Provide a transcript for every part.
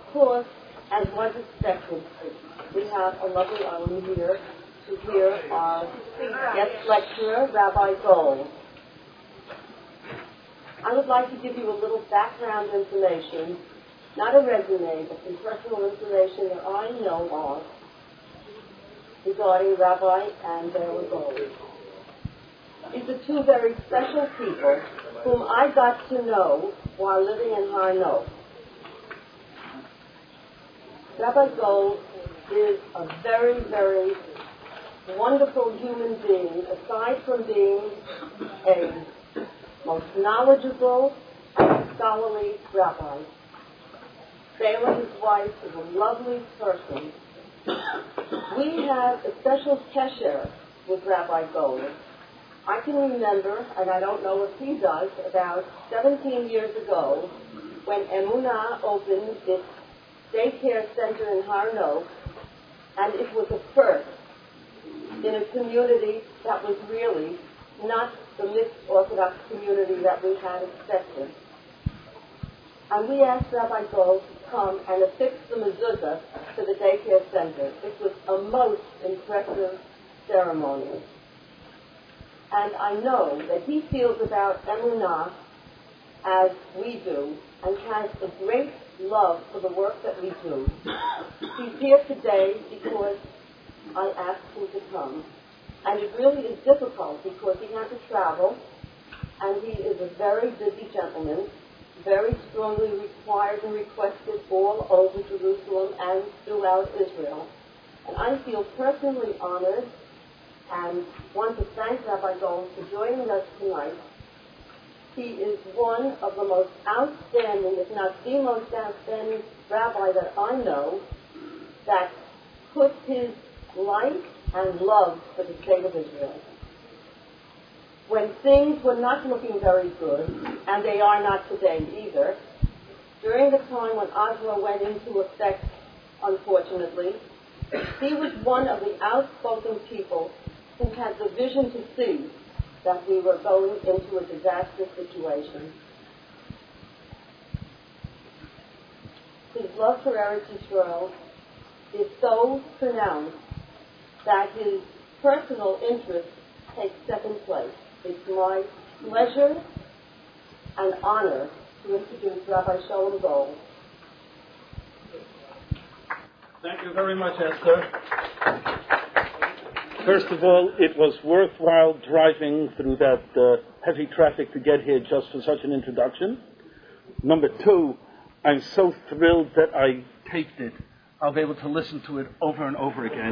course, as was expected, we have a lovely island here to hear our guest lecturer, Rabbi Gold. I would like to give you a little background information, not a resume, but some personal information that I know of regarding Rabbi and Bela Gold. These are two very special people whom I got to know while living in Har Nof. Rabbi Gold is a very, very wonderful human being, aside from being a most knowledgeable and scholarly rabbi. Bela, his wife, is a lovely person. We have a special kesher with Rabbi Gold. I can remember, and I don't know if he does, about 17 years ago, when Emunah opened its daycare center in Har Nof, and it was a first in a community that was really not the mixed Orthodox community that we had expected. And we asked Rabbi Gold to come and affix the mezuzah to the daycare center. It was a most impressive ceremony. And I know that he feels about Emunah as we do, and has a great love for the work that we do. He's here today because I asked him to come. And it really is difficult because he had to travel, and he is a very busy gentleman, very strongly required and requested all over Jerusalem and throughout Israel. And I feel personally honored and want to thank Rabbi Gold for joining us tonight. He is one of the most outstanding, if not the most outstanding rabbi that I know that put his life and love for the state of Israel. When things were not looking very good, and they are not today either, during the time when Oslo went into effect, unfortunately, he was one of the outspoken people who had the vision to see that we were going into a disastrous situation. His love for Eretz Yisrael is so pronounced that his personal interests take second place. It's my pleasure and honor to introduce Rabbi Sholem Gold. Thank you very much, Esther. First of all, it was worthwhile driving through that heavy traffic to get here just for such an introduction. Number two, I'm so thrilled that I taped it. I'll be able to listen to it over and over again.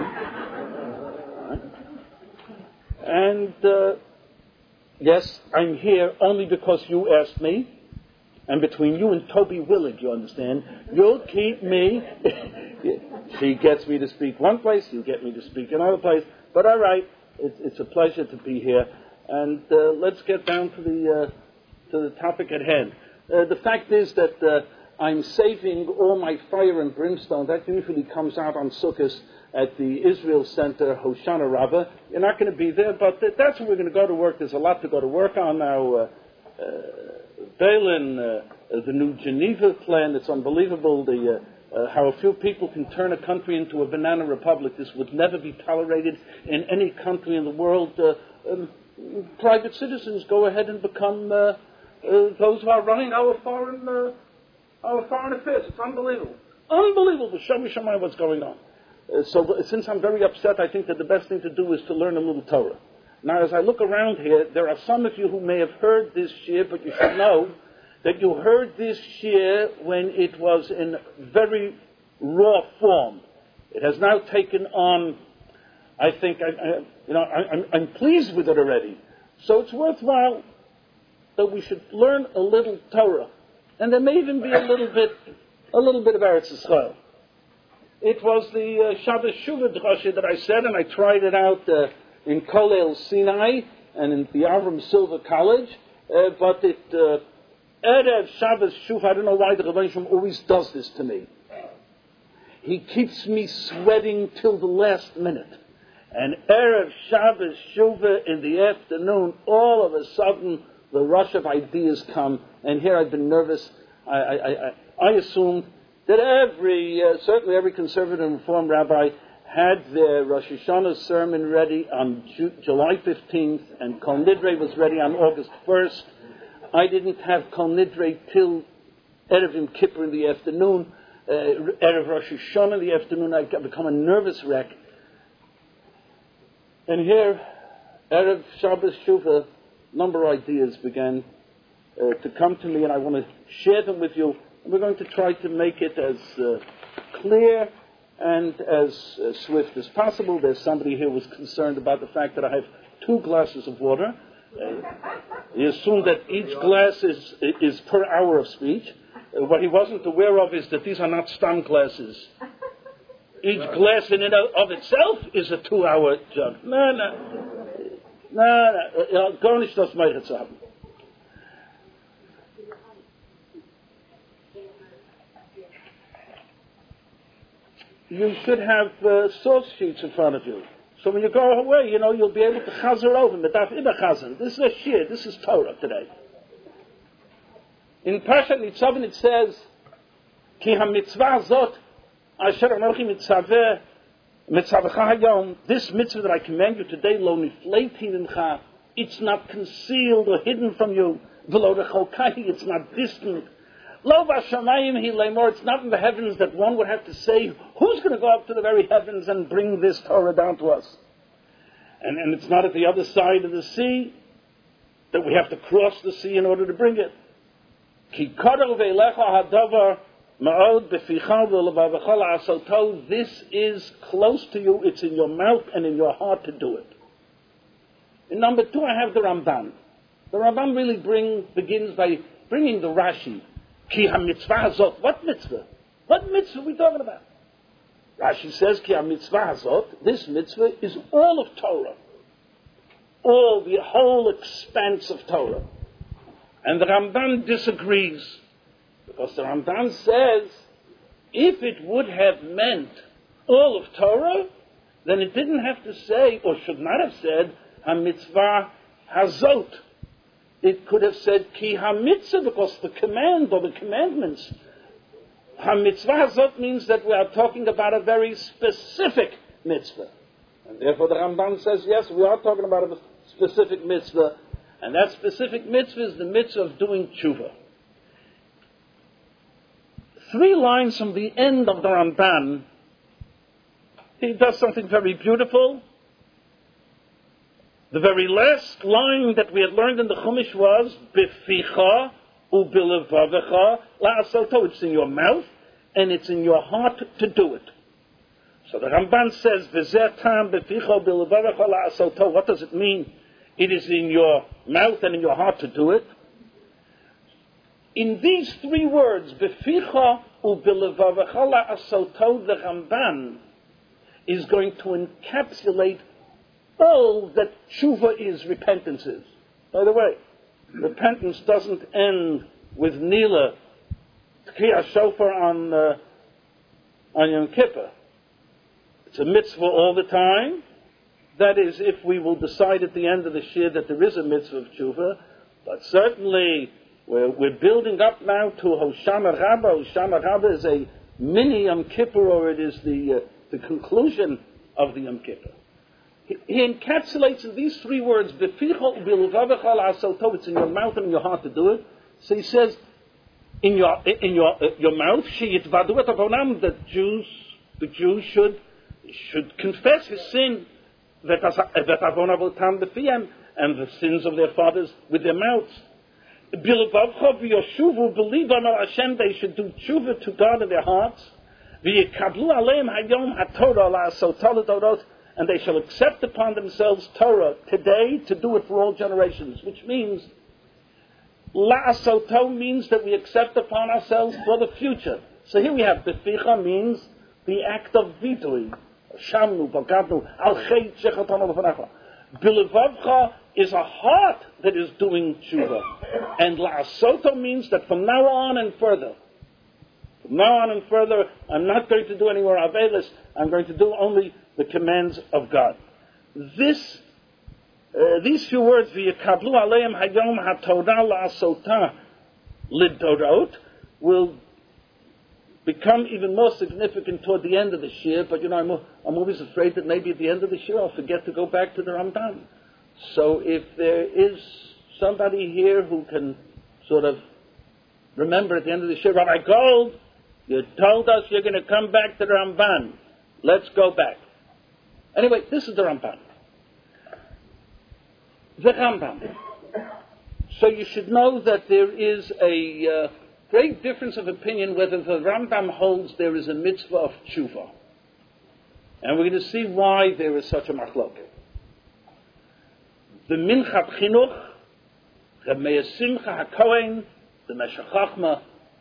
And yes, I'm here only because you asked me. And between you and Toby Willard, you understand, you'll keep me. She gets me to speak one place, you get me to speak another place. But all right, it's a pleasure to be here. And let's get down to the topic at hand. The fact is that I'm saving all my fire and brimstone. That usually comes out on Sukkot at the Israel Center, Hoshana Rabbah. You're not going to be there, but that's where we're going to go to work. There's a lot to go to work on now. Berlin, the new Geneva plan, it's unbelievable how a few people can turn a country into a banana republic. This would never be tolerated in any country in the world. Private citizens go ahead and become those who are running our foreign affairs. It's unbelievable. Unbelievable. Show me what's going on. So since I'm very upset, I think that the best thing to do is to learn a little Torah. Now, as I look around here, there are some of you who may have heard this year, but you should know that you heard this year when it was in very raw form. It has now taken on, I think, I'm pleased with it already. So it's worthwhile that we should learn a little Torah. And there may even be a little bit of Eretz Yisrael. It was the Shabbos Shuvah Drasha that I said, and I tried it out in Kolel Sinai and in the Avram Silver College, but Erev Shabbos Shuvah, I don't know why the Rebbeinu Shalom always does this to me. He keeps me sweating till the last minute. And Erev Shabbos Shuvah in the afternoon, all of a sudden the rush of ideas come, and here I've been nervous. I assumed that certainly every conservative and Reform rabbi had their Rosh Hashanah sermon ready on July 15th, and Kol Nidre was ready on August 1st. I didn't have Kol Nidre till Erev Yom Kippur in the afternoon, Erev Rosh Hashanah in the afternoon. I become a nervous wreck. And here, Erev Shabbos Shuvah, a number of ideas began to come to me, and I want to share them with you. And we're going to try to make it as clear and as swift as possible. There's somebody here who was concerned about the fact that I have 2 glasses of water. He assumed that each glass is per hour of speech. What he wasn't aware of is that these are not stam glasses. Each glass in and of itself is a 2-hour jug. No. Gar nicht das Meiche zu haben. You should have source sheets in front of you. So when you go away, you'll be able to chazer over. This is a shir, this is Torah today. In Parshat Nitzavim it says, Ki ha-mitzvah zot, asher anochi mitzaveh, mitzavacha hayom, this mitzvah that I command you today, lo nifleiti mincha, it's not concealed or hidden from you, v'lo rechokai, it's not distant. Lo v'ashamayim hi leimor, it's not in the heavens that one would have to say, who's going to go up to the very heavens and bring this Torah down to us? And it's not at the other side of the sea that we have to cross the sea in order to bring it. Ki korel ve'elecha hadavar ma'od beficha v'levavecha la'asoto, this is close to you, it's in your mouth and in your heart to do it. In number 2, I have the Ramban. The Ramban really begins by bringing the Rashi. Ki ha-mitzvah hazot. What mitzvah? What mitzvah are we talking about? Rashi says, Ki ha-mitzvah hazot, this mitzvah is all of Torah. All, the whole expanse of Torah. And the Ramban disagrees. Because the Ramban says, if it would have meant all of Torah, then it didn't have to say, or should not have said, ha-mitzvah hazot. It could have said ki ha-mitzvah, because the command or the commandments. Ha-mitzvah hazot means that we are talking about a very specific mitzvah. And therefore the Ramban says, yes, we are talking about a specific mitzvah. And that specific mitzvah is the mitzvah of doing tshuva. 3 lines from the end of the Ramban, he does something very beautiful. The very last line that we had learned in the Chumash was, Beficha u'bilevavecha la'asoto. It's in your mouth and it's in your heart to do it. So the Ramban says, V'zeh tam beficha u'bilevavecha la'asoto. What does it mean? It is in your mouth and in your heart to do it. In these 3 words, Beficha u'bilevavecha la'asoto, the Ramban is going to encapsulate all that tshuva is, repentance is. By the way, repentance doesn't end with Nila, Tkiyah Shofar on Yom Kippur. It's a mitzvah all the time. That is, if we will decide at the end of the shir that there is a mitzvah of tshuva. But certainly, we're building up now to Hoshana Rabbah. Hoshana Rabbah is a mini Yom Kippur, or it is the conclusion of the Yom Kippur. He encapsulates in these 3 words, Beficha u'bilevavecha la'asoto, it's in your mouth and in your heart to do it. So he says, in your mouth, sheyitvadu et avonam, the Jews should confess his sin, vet avon avotam b'fiyem, and the sins of their fathers with their mouths. Bilevavcha v'yoshuvu, believe on Hashem, they should do tshuva to God in their hearts. V'yikablu aleim hayom haTorah la'asoto l'dorot, and they shall accept upon themselves Torah today to do it for all generations, which means, la'asoto means that we accept upon ourselves for the future. So here we have, beficha means the act of vitoing. Shamnu, bagadnu, al chet shechatanu l'fanecha. Bilevavcha is a heart that is doing tshuva. And la'asoto means that from now on and further, I'm not going to do any more avelis, I'm going to do only the commands of God. These few words, v'yikablu aleim hayom haTorah la'asota lidorot, will become even more significant toward the end of the shir, but I'm always afraid that maybe at the end of the shir I'll forget to go back to the Rambam. So if there is somebody here who can sort of remember at the end of the shir, Rabbi Gold, you told us you're going to come back to the Ramban. Let's go back. Anyway, this is the Ramban. The Rambam. So you should know that there is a great difference of opinion whether the Rambam holds there is a mitzvah of tshuva. And we're going to see why there is such a machloket. The Minchat Chinuch, the Meir Simcha HaKohen, the Meshech Chochmah,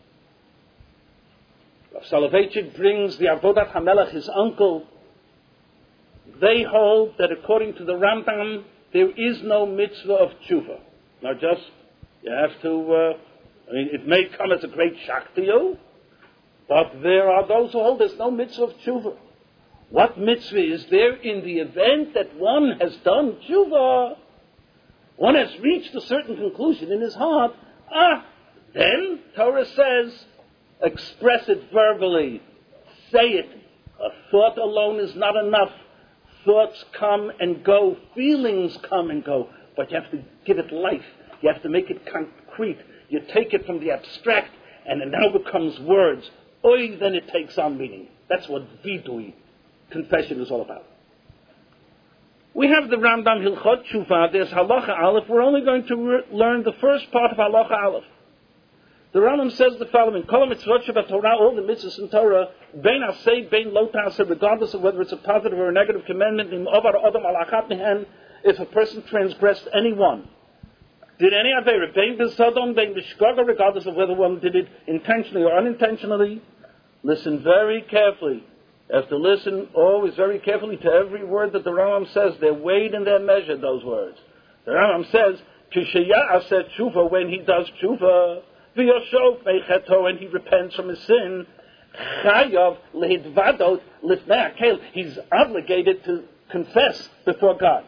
Rav Soloveitchik brings the Avodat HaMelech, his uncle. They hold that according to the Rambam, there is no mitzvah of tshuva. Now you have to, it may come as a great shock to you, but there are those who hold there's no mitzvah of tshuva. What mitzvah is there in the event that one has done tshuva? One has reached a certain conclusion in his heart. Then Torah says, express it verbally. Say it. A thought alone is not enough. Thoughts come and go. Feelings come and go. But you have to give it life. You have to make it concrete. You take it from the abstract and it now becomes words. Then it takes on meaning. That's what vidui, confession, is all about. We have the Rambam Hilchot Tshuva. There's Halacha Aleph. We're only going to learn the first part of Halacha Aleph. The Rambam says the following: Kol mitzvot shebaTorah, all the mitzvahs in Torah, bein aseh, bein lo ta'aseh, regardless of whether it's a positive or a negative commandment, im ovar adam al achat mehen, if a person transgressed any one, did any avera, bein b'sodom, bein b'shgaga, regardless of whether one did it intentionally or unintentionally, listen very carefully. You have to listen always very carefully to every word that the Rambam says. They're weighed and they're measured, those words. The Rambam says, Kishaya'aseh tshuva, when he does tshuva, v'yoshov meicheto, when he repents from his sin, chayav lehidvadot lifnei hakel, he's obligated to confess before God.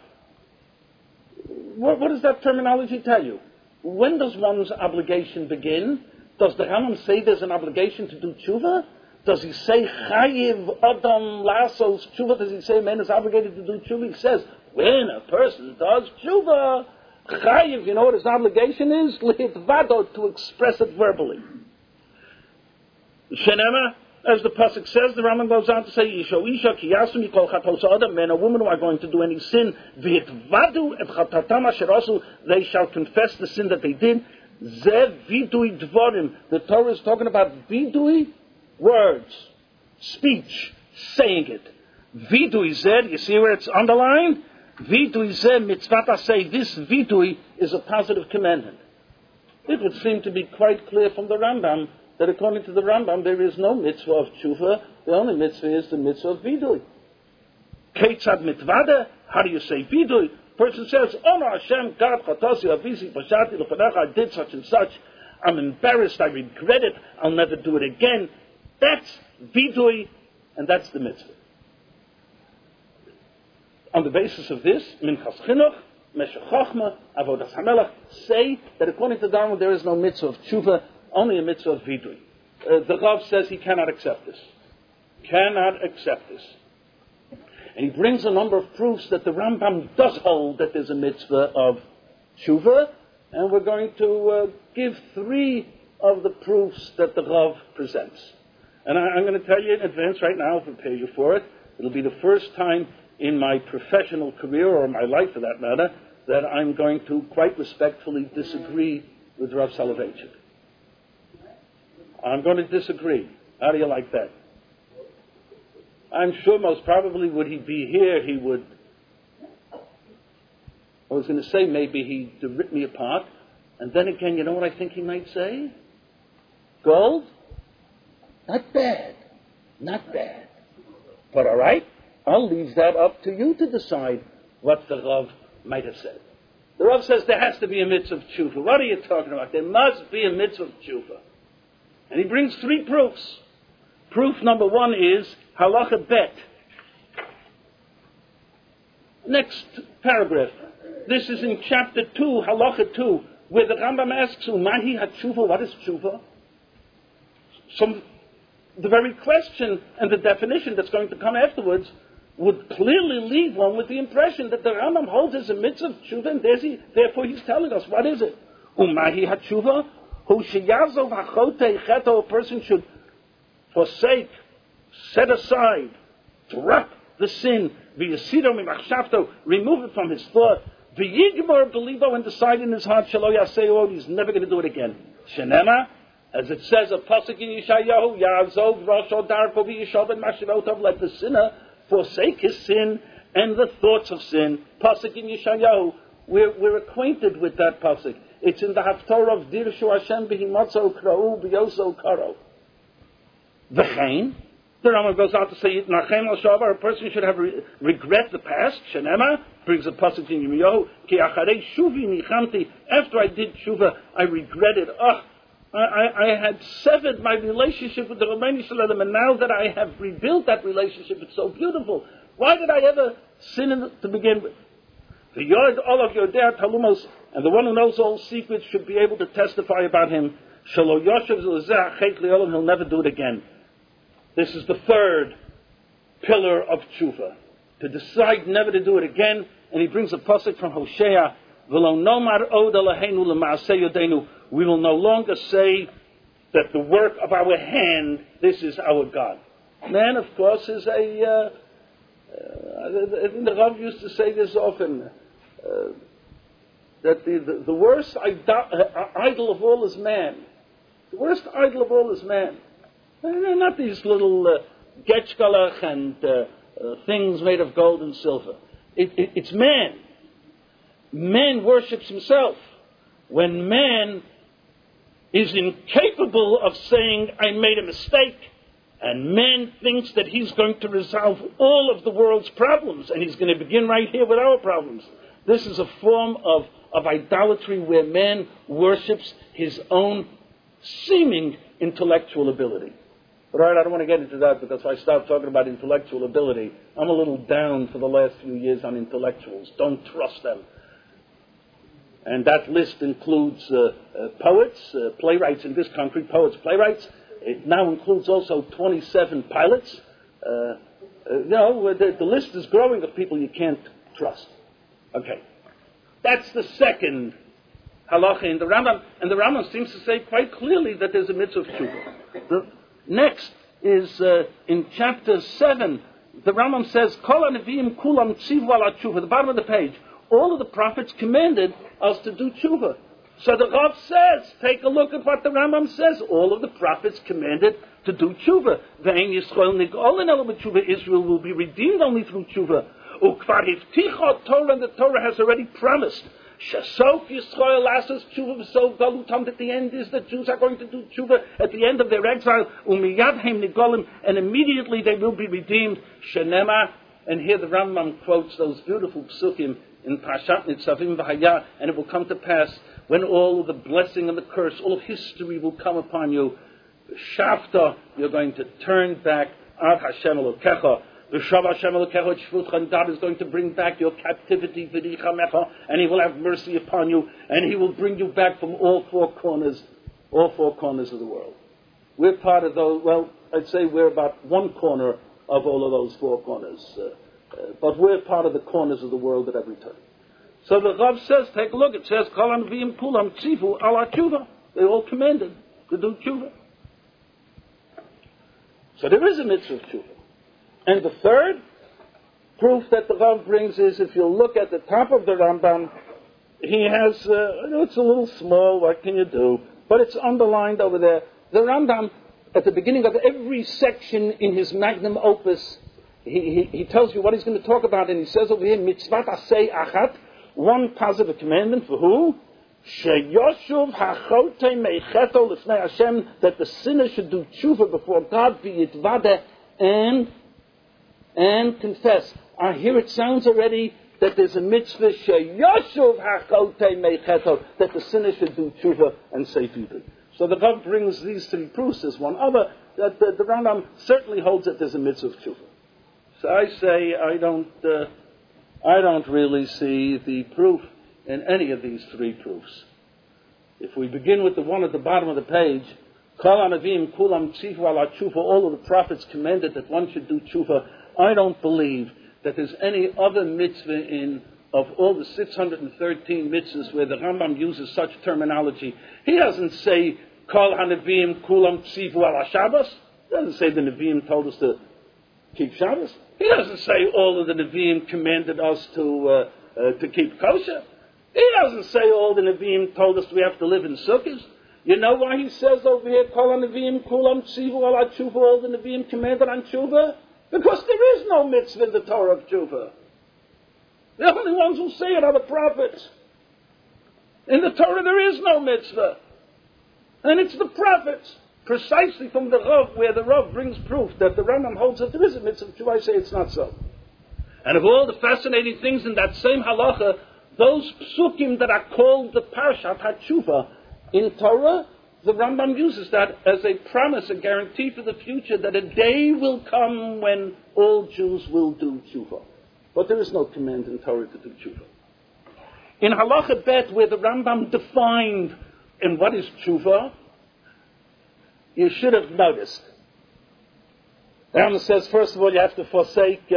What does that terminology tell you? When does one's obligation begin? Does the Rambam say there's an obligation to do tshuva? Does he say chayiv adam lasos tshuva? Does he say man is obligated to do tshuva? He says when a person does tshuva, chayiv, you know what his obligation is? Lihitvado, to express it verbally. Shenema, as the pasuk says, the Rambam goes on to say, Isha kiyasu mikol chatos adam, man or woman who are going to do any sin, v'hitvadu et chatatam asher asu, they shall confess the sin that they did. Ze vidui dvorim. The Torah is talking about vidui, words, speech, saying it. Vidui zed, you see where it's underlined? Vidui zed mitzvata, say this vidui is a positive commandment. It would seem to be quite clear from the Rambam that according to the Rambam there is no mitzvah of tshuva. The only mitzvah is the mitzvah of vidui. Keitzad mitvada, how do you say vidui? Person says, Oh no, Hashem, God, Chatasi, Avisi, Pashati, Lefanecha, I did such and such. I'm embarrassed, I regret it, I'll never do it again. That's vidui, and that's the mitzvah. On the basis of this, Minchas Chinuch, Meshech Chochmah, Avodas HaMelech, say that according to the Rambam there is no mitzvah of tshuva, only a mitzvah of vidui. The Rav says he cannot accept this. Cannot accept this. And he brings a number of proofs that the Rambam does hold that there's a mitzvah of tshuva, and we're going to give 3 of the proofs that the Rav presents. And I'm going to tell you in advance right now, I'll prepare you for it. It'll be the first time in my professional career, or my life for that matter, that I'm going to quite respectfully disagree with Rav Soloveitchik. I'm going to disagree. How do you like that? I'm sure most probably would he be here, he would, I was going to say maybe he'd rip me apart. And then again, you know what I think he might say? Gold? Not bad. Not bad. But all right, I'll leave that up to you to decide what the Rav might have said. The Rav says there has to be a mitzvah of tshuva. What are you talking about? There must be a mitzvah of tshuva. And he brings 3 proofs. Proof number 1 is halacha bet. Next paragraph. This is in chapter 2, halacha 2, where the Rambam asks, Mahi ha-tshuva, what is tshuva? the very question and the definition that's going to come afterwards would clearly leave one with the impression that the Rambam holds as a mitzvah of tshuva, and therefore he's telling us, what is it? Umahi ha-tshuva, hu sheyazov hachotei cheto, a person should forsake, set aside, drop the sin, v'yasido mimachshavto, remove it from his thought, v'yigmor belivo, and decide in his heart, shelo yaseo, he's never going to do it again. Shenema, as it says of Pasuk in Yeshayahu, Ya'azov Rosho Darko v'yishov and Mashivotov, let the sinner forsake his sin and the thoughts of sin. Pasuk in Yeshayahu, we're acquainted with that Pasuk. It's in the Haftorah of Dirshu Hashem b'himotzo kra'u b'yoso karo. V'chein, the Rambam goes on to say, Nachem al-shavar, a person should have regret the past. Shenema brings a Pasuk in Yirmiyahu, Ki acharei shuvi nichamti, after I did tshuva, I regretted, I had severed my relationship with the Romani Shalom, and now that I have rebuilt that relationship, it's so beautiful. Why did I ever sin to begin with? The Yod, all of Yodei Talumos, and the one who knows all secrets should be able to testify about him. Shalo Yoshev Zeh Chet Le'olam, he'll never do it again. This is the third pillar of tshuva, to decide never to do it again. And he brings a pasuk from Hosea, V'lo nomar od Eloheinu l'maaseh yodeinu. We will no longer say that the work of our hand, this is our God. Man, of course, is I think the Rav used to say this often, that the worst idol of all is man. The worst idol of all is man. Not these little getchkalach and things made of gold and silver. It's man. Man worships himself. When man is incapable of saying, I made a mistake, and man thinks that he's going to resolve all of the world's problems, and he's going to begin right here with our problems. This is a form of idolatry where man worships his own seeming intellectual ability. But all right, I don't want to get into that, because if I start talking about intellectual ability, I'm a little down for the last few years on intellectuals. Don't trust them. And that list includes poets, playwrights in this country, poets, playwrights. It now includes also 27 pilots. The list is growing of people you can't trust. Okay. That's the second halacha in the Rambam. And the Rambam seems to say quite clearly that there's a mitzvah of tshuva. The next is in chapter 7. The Rambam says, Kol ha-neviim kulam tzivu ala tshuva. The bottom of the page. All of the prophets commanded us to do tshuva. So the Rav says, take a look at what the Rambam says. All of the prophets commanded to do tshuva. Ve'en Yisrael nig'olin ela b'tshuva. Israel will be redeemed only through tshuva. Ukvar hivticha Torah, and the Torah has already promised. Shasof Yisrael lasos tshuva v'sov galutam. That the end is that Jews are going to do tshuva at the end of their exile. Umiyadhem nigolim, and immediately they will be redeemed. Shenema, and here the Rambam quotes those beautiful psukim in Parshat Nitzavim v'Haya, and it will come to pass when all of the blessing and the curse, all of history will come upon you. Shavta, you're going to turn back. Ad Hashem Elokecha, v'shav Hashem Elokecha et shvutcha, and God is going to bring back your captivity, v'dichamecha, and He will have mercy upon you, and He will bring you back from all four corners of the world. We're part of those. Well, I'd say we're about one corner of all of those four corners. But we're part of the corners of the world at every turn. So the Rav says, take a look, it says, Kol ha-neviim kulam tzivu ala tshuva. They all commanded to do tshuva. So there is a mitzvah of tshuva. And the third proof that the Rav brings is, if you look at the top of the Rambam, he has, it's a little small, what can you do? But it's underlined over there. The Rambam, at the beginning of every section in his magnum opus, he tells you what he's going to talk about, and he says over here, mitzvat asay achat, one positive commandment for who? Sheyoshuv hachotei meicheto l'fnei Hashem, that the sinner should do tshuva before God, v'yitvadeh, and confess. Here it sounds already that there's a mitzvah, sheyoshuv hachotei meicheto, that the sinner should do tshuva and say vidui. So the Rav brings these three proofs. There's one other, that the Rambam certainly holds that there's a mitzvah of tshuva. So I say I don't really see the proof in any of these three proofs. If we begin with the one at the bottom of the page, Kol Hanavim Kulam Tzivu Ala Tshuva, all of the prophets commanded that one should do tshuva. I don't believe that there's any other mitzvah of all the 613 mitzvahs where the Rambam uses such terminology. He doesn't say Kol Hanavim Kulam Tzivu Ala Shabbos. He doesn't say the Nevi'im told us to keep Shabbos. He doesn't say all of the Nevi'im commanded us to keep kosher. He doesn't say all the Nevi'im told us we have to live in sukkahs. You know why he says over here, Kol HaNevi'im Kulam Tzivu Ala Tshuva, all the Nevi'im commanded on Tshuva? Because there is no mitzvah in the Torah of Tshuva. The only ones who say it are the prophets. In the Torah there is no mitzvah. And it's the prophets. Precisely from the Rav, where the Rav brings proof that the Rambam holds that there is a mitzvah of Tshuva, I say it's not so. And of all the fascinating things in that same halacha, those psukim that are called the Parshat HaTshuva in Torah, the Rambam uses that as a promise, a guarantee for the future that a day will come when all Jews will do tshuva. But there is no command in Torah to do tshuva. In Halacha Bet, where the Rambam defined in what is tshuva, you should have noticed. The Rambam says, first of all, you have to forsake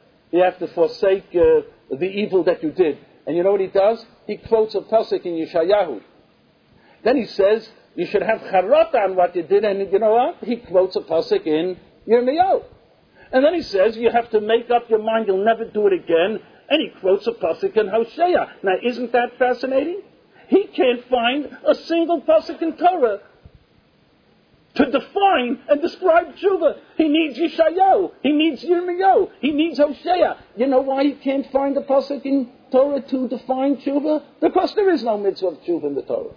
the evil that you did. And you know what he does? He quotes a pasuk in Yeshayahu. Then he says, you should have charata on what you did, and you know what? He quotes a pasuk in Yirmiyahu. And then he says, you have to make up your mind, you'll never do it again, and he quotes a pasuk in Hosea. Now, isn't that fascinating? He can't find a single pasuk in Torah to define and describe tshuva. He needs Yeshayahu, he needs Yirmiyahu, he needs Hosea. You know why he can't find a pasuk in Torah to define tshuva? Because there is no mitzvah of tshuva in the Torah.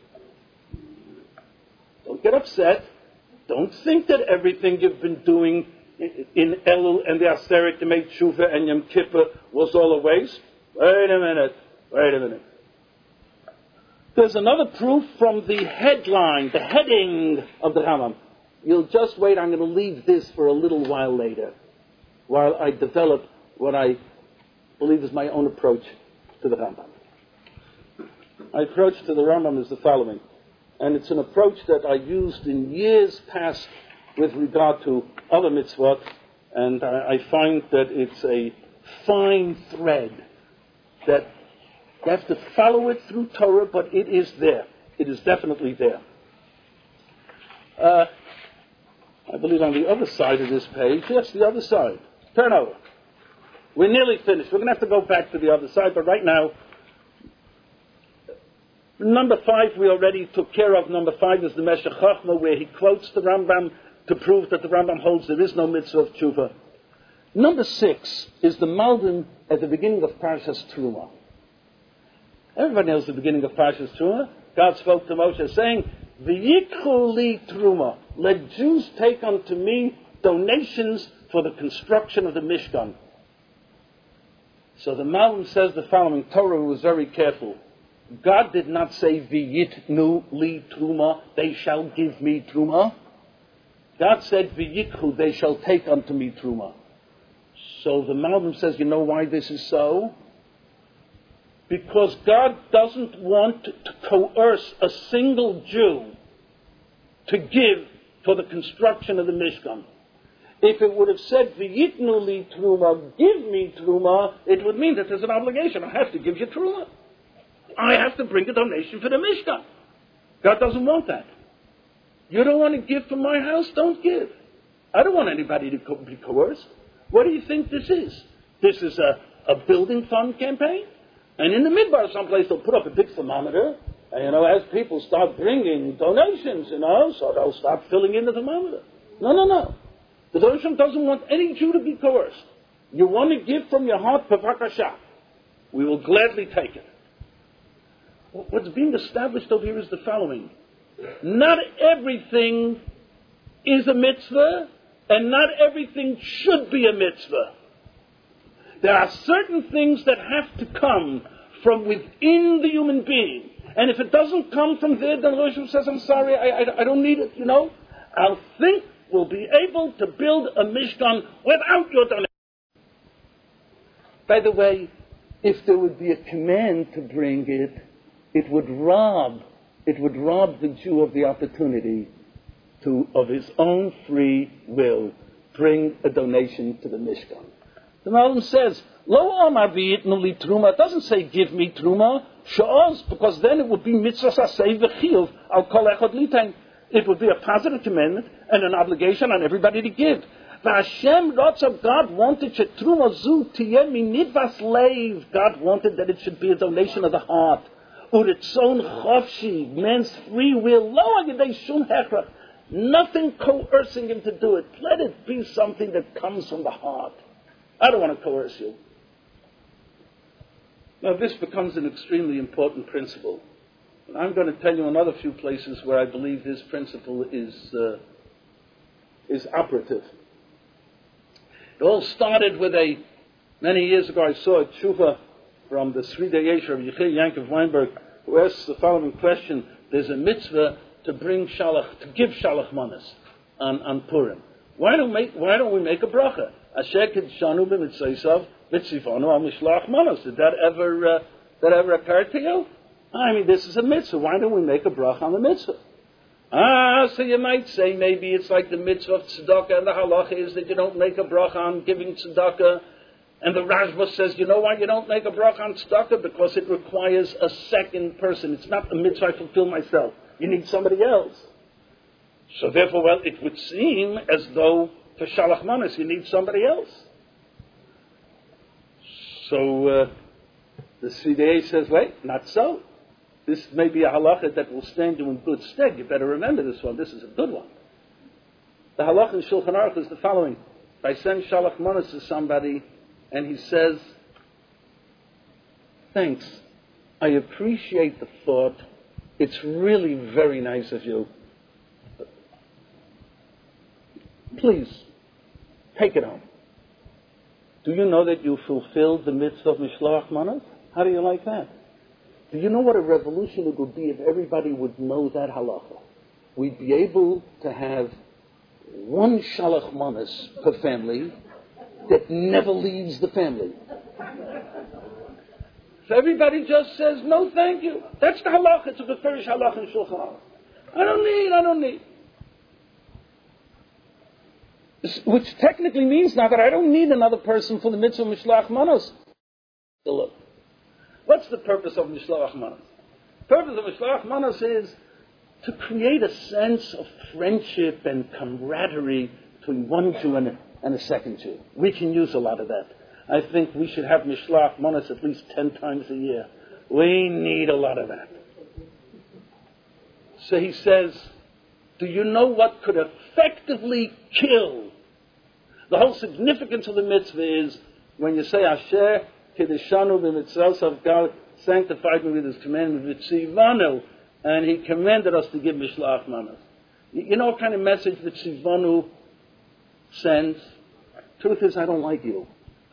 Don't get upset. Don't think that everything you've been doing in Elul and the Aseret to make tshuva and Yom Kippur was all a waste. Wait a minute. There's another proof from the headline, the heading of the Rambam. You'll just wait. I'm going to leave this for a little while later, while I develop what I believe is my own approach to the Rambam. My approach to the Rambam is the following. And it's an approach that I used in years past with regard to other mitzvot, and I find that it's a fine thread that you have to follow it through Torah, but it is there. It is definitely there. I believe on the other side of this page, yes, the other side. Turn over. We're nearly finished. We're going to have to go back to the other side, but right now, number 5 we already took care of. Number 5 is the Meshech Chochmah, where he quotes the Rambam to prove that the Rambam holds there is no mitzvah of tshuva. Number 6 is the Malbim at the beginning of Parshas Truma. Everybody knows the beginning of Parshas Truma. God spoke to Moshe saying, V'yikchu li Truma, let Jews take unto me donations for the construction of the Mishkan. So the Malbim says the following. Torah was very careful. God did not say, V'yitnu li truma, they shall give me truma. God said, V'yikhu, they shall take unto me truma. So the Malbim says, you know why this is so? Because God doesn't want to coerce a single Jew to give for the construction of the Mishkan. If it would have said, V'yitnu li truma, give me truma, it would mean that there's an obligation. I have to give you truma. I have to bring a donation for the Mishkan. God doesn't want that. You don't want to give for my house? Don't give. I don't want anybody to be coerced. What do you think this is? This is a building fund campaign? And in the Midbar someplace they'll put up a big thermometer, and, as people start bringing donations, so they'll start filling in the thermometer. No. The donation doesn't want any Jew to be coerced. You want to give from your heart, bevakasha. We will gladly take it. What's being established over here is the following. Not everything is a mitzvah, and not everything should be a mitzvah. There are certain things that have to come from within the human being. And if it doesn't come from there, then Rosh Hashanah says, I'm sorry, I don't need it, I'll think we'll be able to build a Mishkan without your donation. By the way, if there would be a command to bring it, it would rob the Jew of the opportunity to, of his own free will, bring a donation to the Mishkan. The Malbim says, Lo amar v'yitnu li truma. It doesn't say give me truma, sha'oz, because then it would be mitzvah sasei v'chiyuv al kol echad litain. It would be a positive commandment and an obligation on everybody to give. V'Hashem Rotzav, God wanted shetruma zu tiyeh minivas leiv. God wanted that it should be a donation of the heart. Uritzon chofshi, man's free will. Lo agedei shum hechra. Nothing coercing him to do it. Let it be something that comes from the heart. I don't want to coerce you. Now this becomes an extremely important principle. And I'm going to tell you another few places where I believe this principle is operative. It all started with many years ago I saw a tshuva from the Sridei Yesher of Yechiel Yankov Weinberg, who asks the following question. There's a mitzvah to give shalach manas on Purim. Why don't we make a bracha? Asher kidshanu b'mitzvaysav v'tzivanu al mishlach manas. Did that ever occur to you? I mean, this is a mitzvah. Why don't we make a bracha on the mitzvah? So you might say maybe it's like the mitzvah of tzedakah, and the halacha is that you don't make a bracha on giving tzedakah. And the Rashba says, you know why you don't make a bracha on tzedakah? Because it requires a second person. It's not a mitzvah I fulfill myself. You need somebody else. So therefore, well, it would seem as though for shalach manas you need somebody else. So the Sridei says, wait, not so. This may be a halacha that will stand you in good stead. You better remember this one. This is a good one. The halacha in Shulchan Aruch is the following. If I send shalach manas to somebody and he says, thanks, I appreciate the thought. It's really very nice of you. Please, take it home. Do you know that you fulfilled the mitzvah of Mishloach Manas? How do you like that? Do you know what a revolution it would be if everybody would know that halacha? We'd be able to have one Shalach Manas per family that never leaves the family. So everybody just says, no thank you. That's the halacha. It's a beferish halacha in Shulchan Aruch. I don't need. Which technically means now that I don't need another person for the mitzvah of Mishloach Manos. So look, what's the purpose of Mishloach Manos? The purpose of Mishloach Manos is to create a sense of friendship and camaraderie between one Jew and a second Jew. We can use a lot of that. I think we should have Mishloach Manos at least 10 times a year. We need a lot of that. So he says, do you know what could effectively kill? The whole significance of the mitzvah is when you say, Asher Kedeshanu b'mitzvos, God sanctified me with his commandment, v'tzivanu, and he commanded us to give Mishloach Manos. You know what kind of message v'tzivanu sends? Truth is, I don't like you.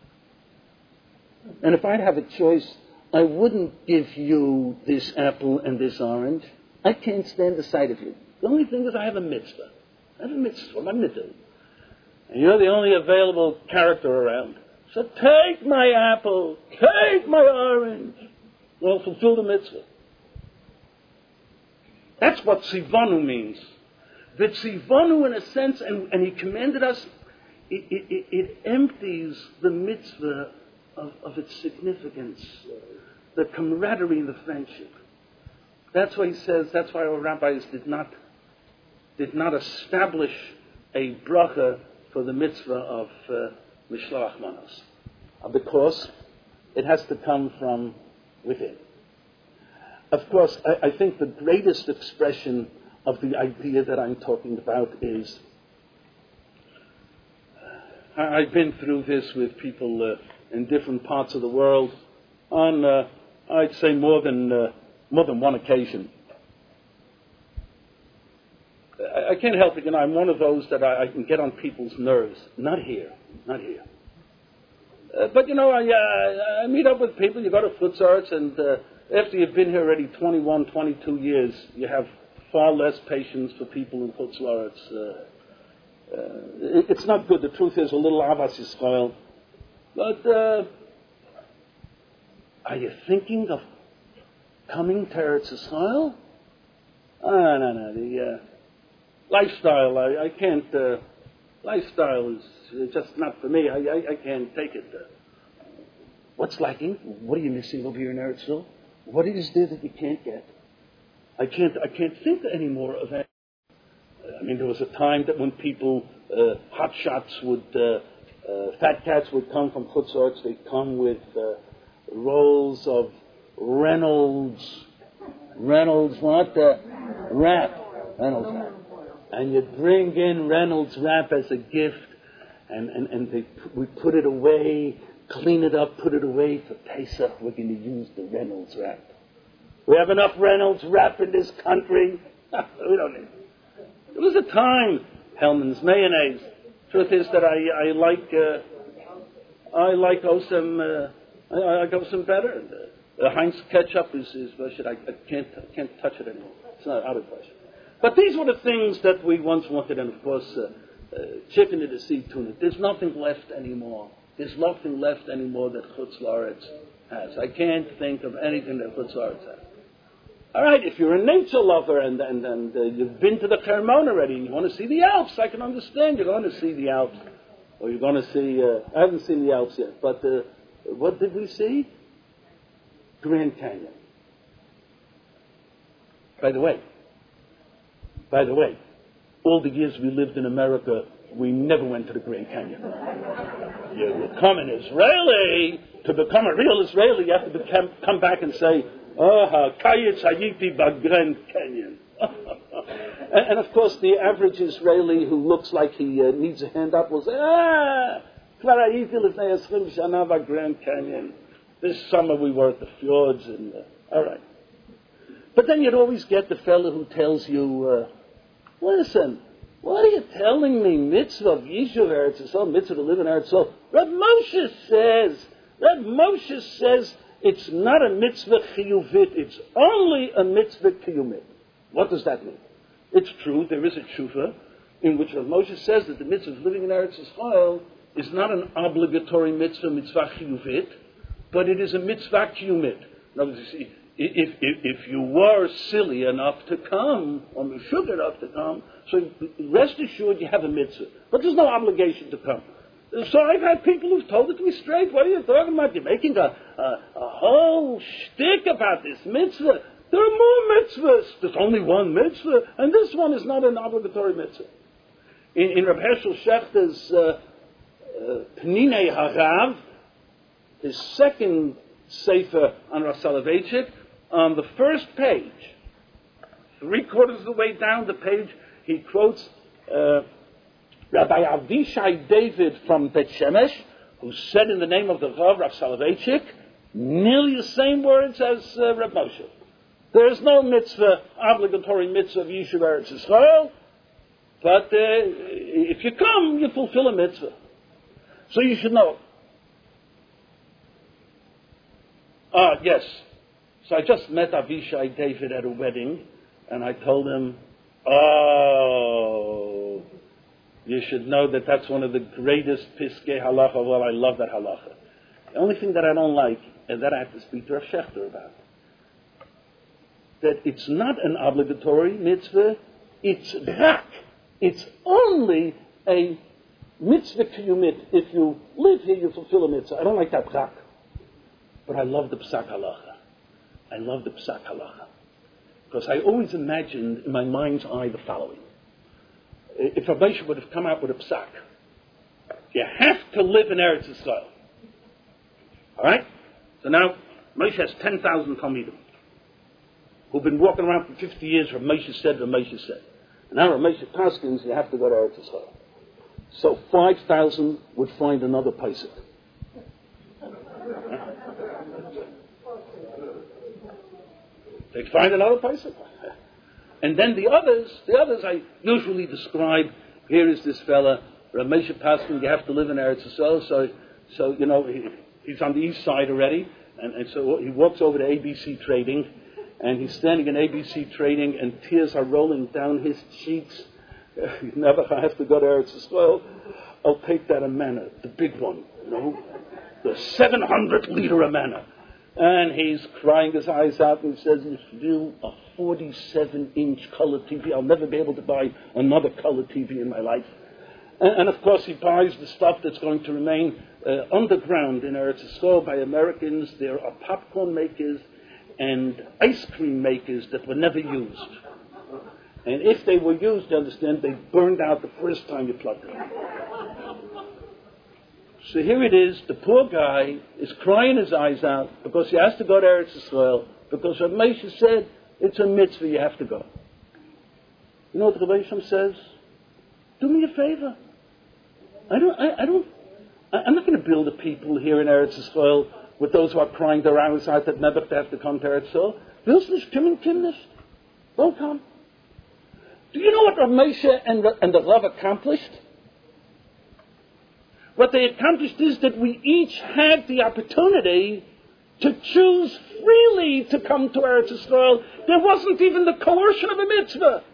And if I'd have a choice, I wouldn't give you this apple and this orange. I can't stand the sight of you. The only thing is I have a mitzvah. I have a mitzvah, my mitzvah. And you're the only available character around. So take my apple, take my orange. Well, fulfill the mitzvah. That's what tzivanu means. The tzivanu, in a sense, and he commanded us, it empties the mitzvah of its significance, the camaraderie and the friendship. That's why he says, that's why our rabbis did not establish a bracha for the mitzvah of Mishloach Manos. Because it has to come from within. Of course, I think the greatest expression of the idea that I'm talking about is, I've been through this with people in different parts of the world on, I'd say, more than one occasion. I can't help it, I'm one of those that I can get on people's nerves. Not here. But I meet up with people, you go to Futzarts, and after you've been here already 21, 22 years, you have far less patience for people in Futzarts. It's not good. The truth is, a little Avas Yisrael. But are you thinking of coming to Eretz Yisrael? No. lifestyle. I can't. Lifestyle is just not for me. I can't take it. What's lacking? What are you missing over here in Eretz Yisrael? What is there that you can't get? I can't think anymore of that. I mean, there was a time that when people, hot shots would, fat cats would come from Chutz La'aretz. They'd come with rolls of Reynolds what? Wrap. Reynolds wrap. And you'd bring in Reynolds wrap as a gift, and we put it away, clean it up, put it away for Pesach. We're going to use the Reynolds wrap. We have enough Reynolds wrap in this country. We don't need it. There was a time, Hellman's mayonnaise. Truth is that I like Osem. I like Osem better. The Heinz ketchup is I can't touch it anymore. It's not out of question. But these were the things that we once wanted, and of course, chicken in the sea tuna. There's nothing left anymore. There's nothing left anymore that Chutz La'aretz has. I can't think of anything that Chutz La'aretz has. All right, if you're a nature lover and you've been to the Kermon already and you want to see the Alps, I can understand. You're going to see the Alps. Or you're going to see, I haven't seen the Alps yet, but what did we see? Grand Canyon. By the way, all the years we lived in America, we never went to the Grand Canyon. You become an Israeli. To become a real Israeli, you have to come back and say, Kayetz Hayiti Grand Canyon. And of course, the average Israeli who looks like he needs a hand up will say, Kvar Hayiti Lifnei 20 Shana Grand Canyon. This summer we were at the fjords, and all right. But then you'd always get the fellow who tells you, listen, what are you telling me? Mitzvah of Yishuv Eretz Yisrael, mitzvah to live in Eretz Yisrael. Reb Moshe says it's not a mitzvah chiyuvit, it's only a mitzvah kiyumit. What does that mean? It's true, there is a tshuva in which Reb Moshe says that the mitzvah of living in Eretz Yisrael is not an obligatory mitzvah chiyuvit, but it is a mitzvah kiyumit. In other words, you see, if you were silly enough to come, or meshug enough to come, so rest assured you have a mitzvah. But there's no obligation to come. So I've had people who've told it to me straight, what are you talking about? You're making a whole shtick about this mitzvah. There are more mitzvahs. There's only one mitzvah, and this one is not an obligatory mitzvah. In Reb Hershel Schechter's Pninei Harav, his second sefer on Rav Soloveitchik, on the first page, 3/4 of the way down the page, he quotes Rabbi Avishai David from Bet Shemesh, who said in the name of the Rav Soloveitchik, nearly the same words as Reb Moshe. There is no mitzvah, obligatory mitzvah of Yishuv Eretz Yisrael, but if you come, you fulfill a mitzvah. So you should know. Yes. So I just met Avishai David at a wedding, and I told him, you should know that that's one of the greatest piskei halacha. Well, I love that halacha. The only thing that I don't like, and that I have to speak to Rav Shechter about, that it's not an obligatory mitzvah, it's rak. It's only a mitzvah kiyumit. If you live here, you fulfill a mitzvah. I don't like that rak. But I love the Psak Halacha. I love the Psak Halacha. Because I always imagined in my mind's eye the following. If Rabbi Moshe would have come out with a Psak, you have to live in Eretz Yisrael. All right? So now, Moshe has 10,000 Talmidim who've been walking around for 50 years. Rabbi Moshe said. And now Rabbi Moshe paskins, you have to go to Eretz Yisrael. So 5,000 would find another Pesach. They find another Pesach. And then the others I usually describe, here is this fella, Rav Moshe Paskin, you have to live in Eretz Yisrael, so you know, he's on the east side already, and so he walks over to ABC Trading, and he's standing in ABC Trading, and tears are rolling down his cheeks. He never has to go to Eretz Yisrael. I'll take that amana, the big one, you know, the 700-liter amana. And he's crying his eyes out and he says, it's still a 47-inch color TV. I'll never be able to buy another color TV in my life. And of course he buys the stuff that's going to remain underground in Eretz Yisrael by Americans. There are popcorn makers and ice cream makers that were never used. And if they were used, you understand, they burned out the first time you plugged them. So here it is, the poor guy is crying his eyes out because he has to go to Eretz Yisrael, because Rav Moshe said, it's a mitzvah, you have to go. You know what Rav Moshe says? Do me a favor. I'm not going to build a people here in Eretz Yisrael with those who are crying their eyes out that never have to come to Eretz Yisrael. Willst nicht kommen, Kinders? Don't come. Do you know what Rav Moshe and the Rav accomplished? What they accomplished is that we each had the opportunity to choose freely to come to Eretz Yisrael. There wasn't even the coercion of a mitzvah.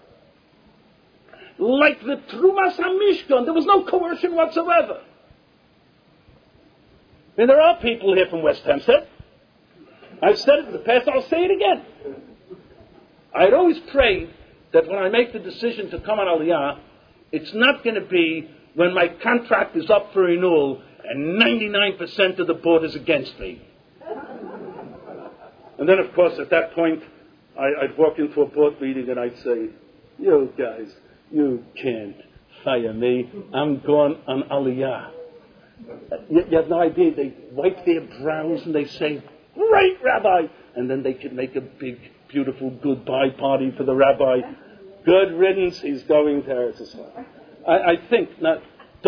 Like the Trumas HaMishkan, there was no coercion whatsoever. I mean, there are people here from West Hempstead. I've said it in the past, I'll say it again. I'd always prayed that when I make the decision to come on Aliyah, it's not going to be when my contract is up for renewal and 99% of the board is against me. And then, of course, at that point, I'd walk into a board meeting and I'd say, you guys, you can't fire me. I'm going on Aliyah. You have no idea. They wipe their brows and they say, great, Rabbi. And then they could make a big, beautiful goodbye party for the rabbi. Good riddance, he's going to Eretz Yisrael. I think, now,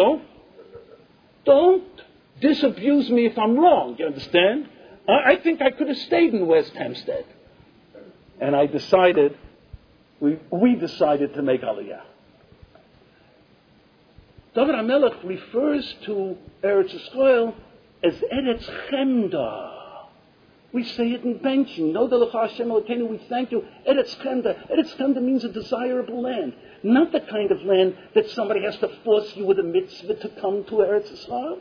don't disabuse me if I'm wrong, you understand? I think I could have stayed in West Hempstead. And I decided, we decided to make Aliyah. David HaMelech refers to Eretz Yisrael as Eretz Chemda. We say it in benching. We thank you. Eretz Chemda. Eretz Chemda means a desirable land. Not the kind of land that somebody has to force you with a mitzvah to come to Eretz Yisrael.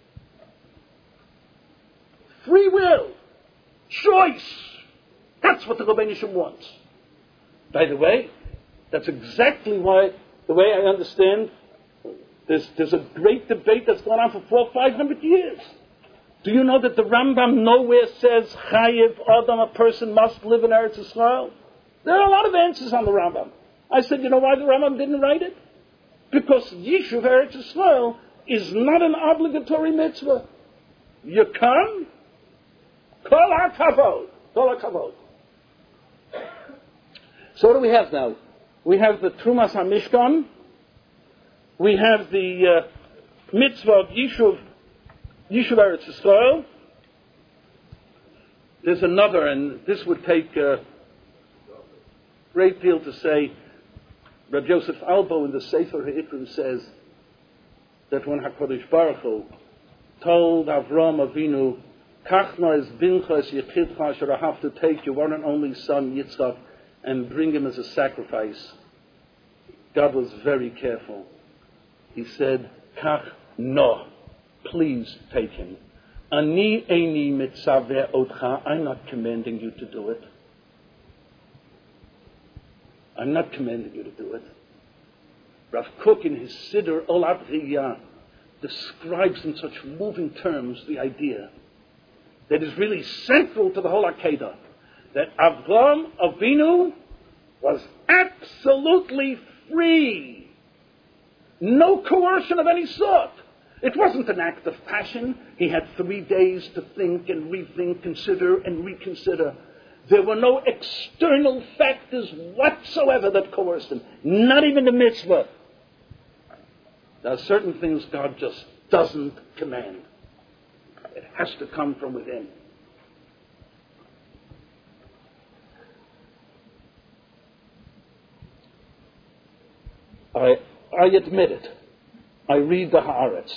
Free will. Choice. That's what the Rebbeinu Shem wants. By the way, that's exactly why, the way I understand, there's a great debate that's gone on for 400 or 500 years. Do you know that the Rambam nowhere says, Chayiv Adam, a person must live in Eretz Yisrael? There are a lot of answers on the Rambam. I said, you know why the Rambam didn't write it? Because Yishuv Eretz Yisrael is not an obligatory mitzvah. You come, Kol HaKavod, Kol HaKavod. So what do we have now? We have the Trumas HaMishkan. We have the mitzvah of Yishuv Eretz Yisrael. There's another, and this would take a great deal to say. Rabbi Yosef Albo in the Sefer HaIkrim says that when HaKadosh Baruch Hu told Avram Avinu, Kachna es bincha es yechidcha asher I have to take your one and only son Yitzchak and bring him as a sacrifice, God was very careful. He said, Kach no, please take him. Ani eini mitzaveh otcha, I'm not commanding you to do it. I'm not commanding you to do it. Rav Kook in his Siddur Olav Riyah describes in such moving terms the idea that is really central to the whole Akedah, that Avram Avinu was absolutely free. No coercion of any sort. It wasn't an act of passion. He had 3 days to think and rethink, consider and reconsider. There were no external factors whatsoever that coerced him. Not even the mitzvah. There are certain things God just doesn't command. It has to come from within. I admit it. I read the Haaretz.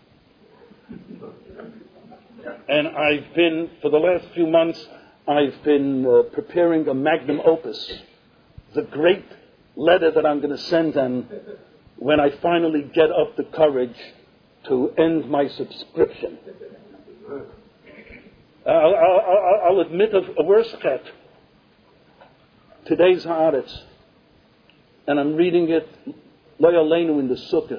And I've been, for the last few months, I've been preparing a magnum opus, the great letter that I'm going to send them when I finally get up the courage to end my subscription. I'll admit a worse chet. Today's Haaretz, and I'm reading it Lo Yaleinu in the Sukkah.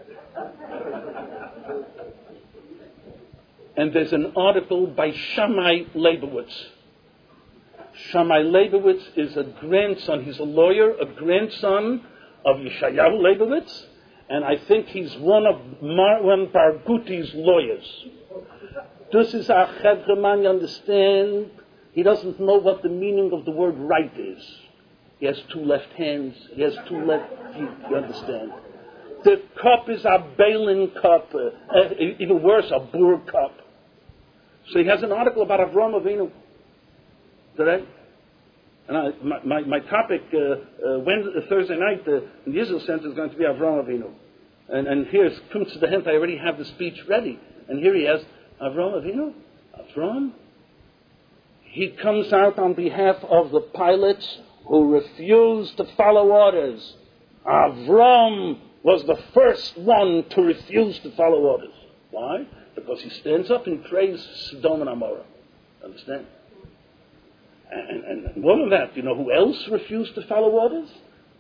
And there's an article by Shammai Leibowitz. Shammai Leibowitz is a grandson. He's a lawyer, a grandson of Yeshayahu Leibowitz, and I think he's one of Barghuti's lawyers. This is our Chevra, you understand? He doesn't know what the meaning of the word right is. He has two left hands. He has two left feet, you understand? The cup is a Balin cup, even worse, a Bur cup. So he has an article about Avraham Avinu today. And my topic Thursday night in the Israel Center is going to be Avraham Avinu. And here's comes to the hint. I already have the speech ready. And here he has Avraham Avinu. Avraham. He comes out on behalf of the pilots who refused to follow orders. Avraham was the first one to refuse to follow orders. Why? Because he stands up and prays Sodom and Amorah. Understand? And more than that, you know who else refused to follow orders?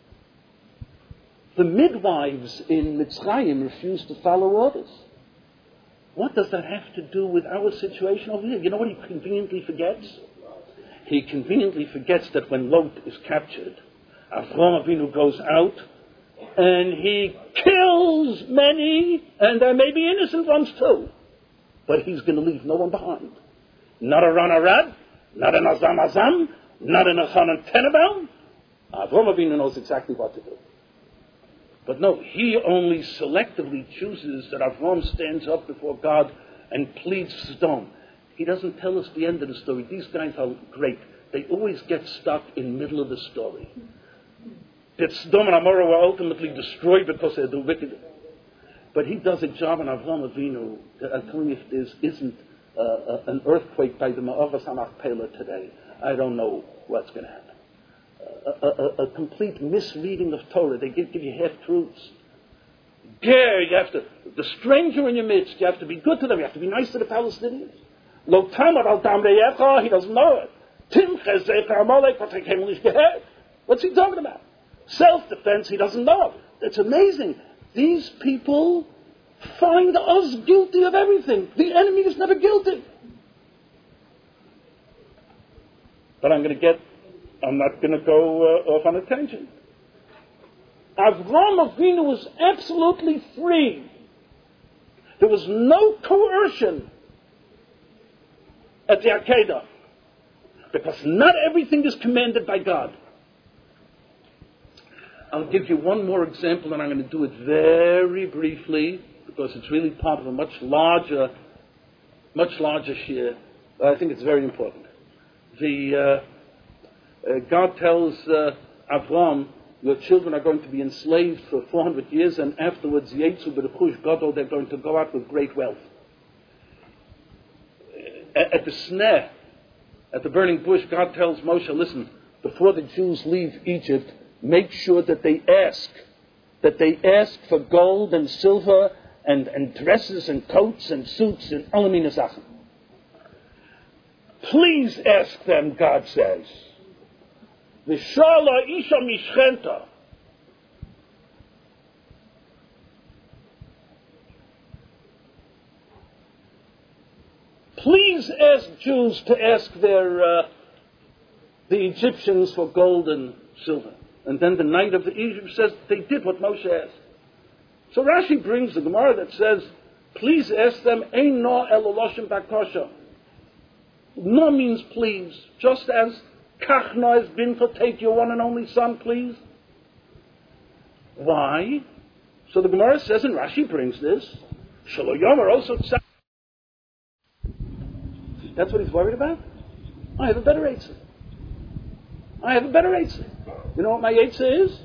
The midwives in Mitzrayim refused to follow orders. What does that have to do with our situation over here? You know what he conveniently forgets? He conveniently forgets that when Lot is captured, Avraham Avinu goes out and he kills many, and there may be innocent ones too. But he's going to leave no one behind. Not a Ron Arad, not an Azam Azam, not an Achan Tenenbaum. Avraham Avinu knows exactly what to do. But no, he only selectively chooses that Avraham stands up before God and pleads Sodom. He doesn't tell us the end of the story. These guys are great. They always get stuck in the middle of the story. That Sodom and Amorah were ultimately destroyed because they're the wicked. But he does a job on Avraham Avinu. I'm telling you, if there isn't an earthquake by the Ma'avas HaMachpelah today, I don't know what's going to happen. A complete misreading of Torah. They give you half-truths. Ger, you have to, the stranger in your midst, you have to be good to them. You have to be nice to the Palestinians. Lo tamar al damreyecha, he doesn't know it. Tim chezecha amalek, what what's he talking about? Self-defense, he doesn't know. It's amazing. These people find us guilty of everything. The enemy is never guilty. But I'm not going to go off on a tangent. Avraham Avinu was absolutely free. There was no coercion at the Akedah. Because not everything is commanded by God. I'll give you one more example, and I'm going to do it very briefly, because it's really part of a much larger share. I think it's very important. God tells Avram, your children are going to be enslaved for 400 years, and afterwards, Yetzu b'rechush gadol, they're going to go out with great wealth. At the sneh, at the burning bush, God tells Moshe, listen, before the Jews leave Egypt, make sure that they ask for gold and silver and dresses and coats and suits and alamina sachen. Please ask them, God says. V'shala isha mishchenta. Please ask Jews to ask the Egyptians for gold and silver. And then the night of the Egypt says they did what Moshe asked. So Rashi brings the Gemara that says, please ask them, Ein no eloloshim bakosha. No means please, just as Kachna has been for take your one and only son, please. Why? So the Gemara says, and Rashi brings this, Shaloyomar also tza. That's what he's worried about? I have a better answer. You know what my Eitzah is?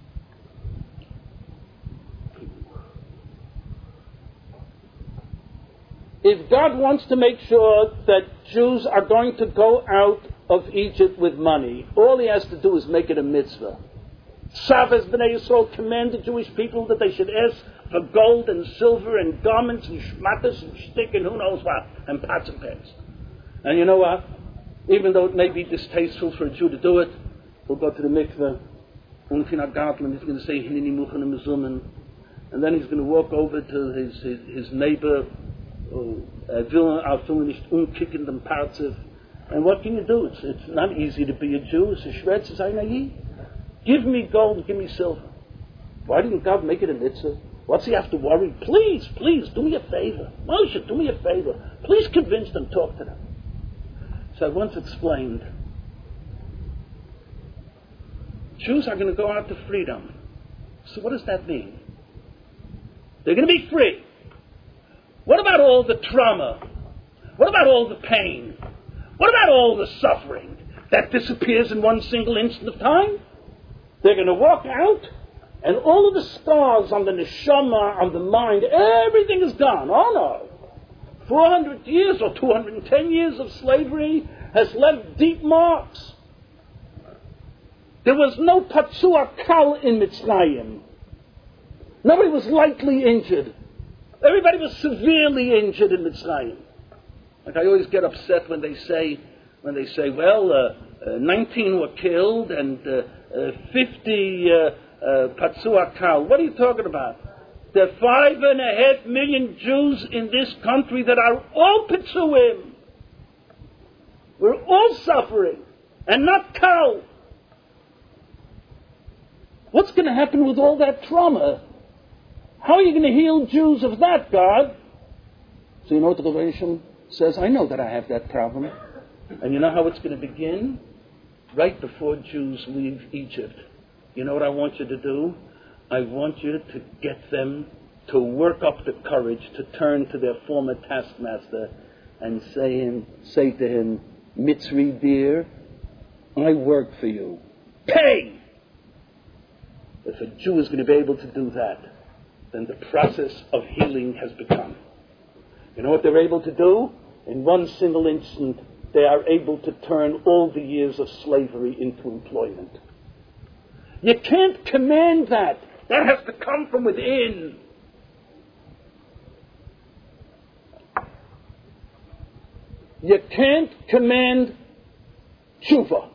If God wants to make sure that Jews are going to go out of Egypt with money, all he has to do is make it a mitzvah. Savas B'nai Yisrael command the Jewish people that they should ask for gold and silver and garments and shmatas and shtick and who knows what, and pots and pans. And you know what? Even though it may be distasteful for a Jew to do it, he'll go to the mikveh, and he's going to say, Hineni Muchen Mezumen, and then he's going to walk over to his neighbor, kicken them partsiv. And what can you do? It's not easy to be a Jew. It's a shred. It's a give me gold, give me silver. Why didn't God make it a mitzvah? What's he have to worry? Please, do me a favor. Moshe, do me a favor. Please convince them, talk to them. So I once explained, Jews are going to go out to freedom. So what does that mean? They're going to be free. What about all the trauma? What about all the pain? What about all the suffering that disappears in one single instant of time? They're going to walk out, and all of the scars on the neshama, on the mind, everything is gone. Oh no. 400 years or 210 years of slavery has left deep marks. There was no patsua kal in Mitzrayim. Nobody was lightly injured. Everybody was severely injured in Mitzrayim. Like I always get upset when they say, well, 19 were killed and 50 patsua kal. What are you talking about? There are 5.5 million Jews in this country that are all Pitsuim. We're all suffering, and not Kal. What's going to happen with all that trauma? How are you going to heal Jews of that, God? So you know what the Revelation says? I know that I have that problem. And you know how it's going to begin? Right before Jews leave Egypt. You know what I want you to do? I want you to get them to work up the courage to turn to their former taskmaster and say to him, Mitzri dear, I work for you. Pay! If a Jew is going to be able to do that, then the process of healing has begun. You know what they're able to do? In one single instant, they are able to turn all the years of slavery into employment. You can't command that. That has to come from within. You can't command tshuva.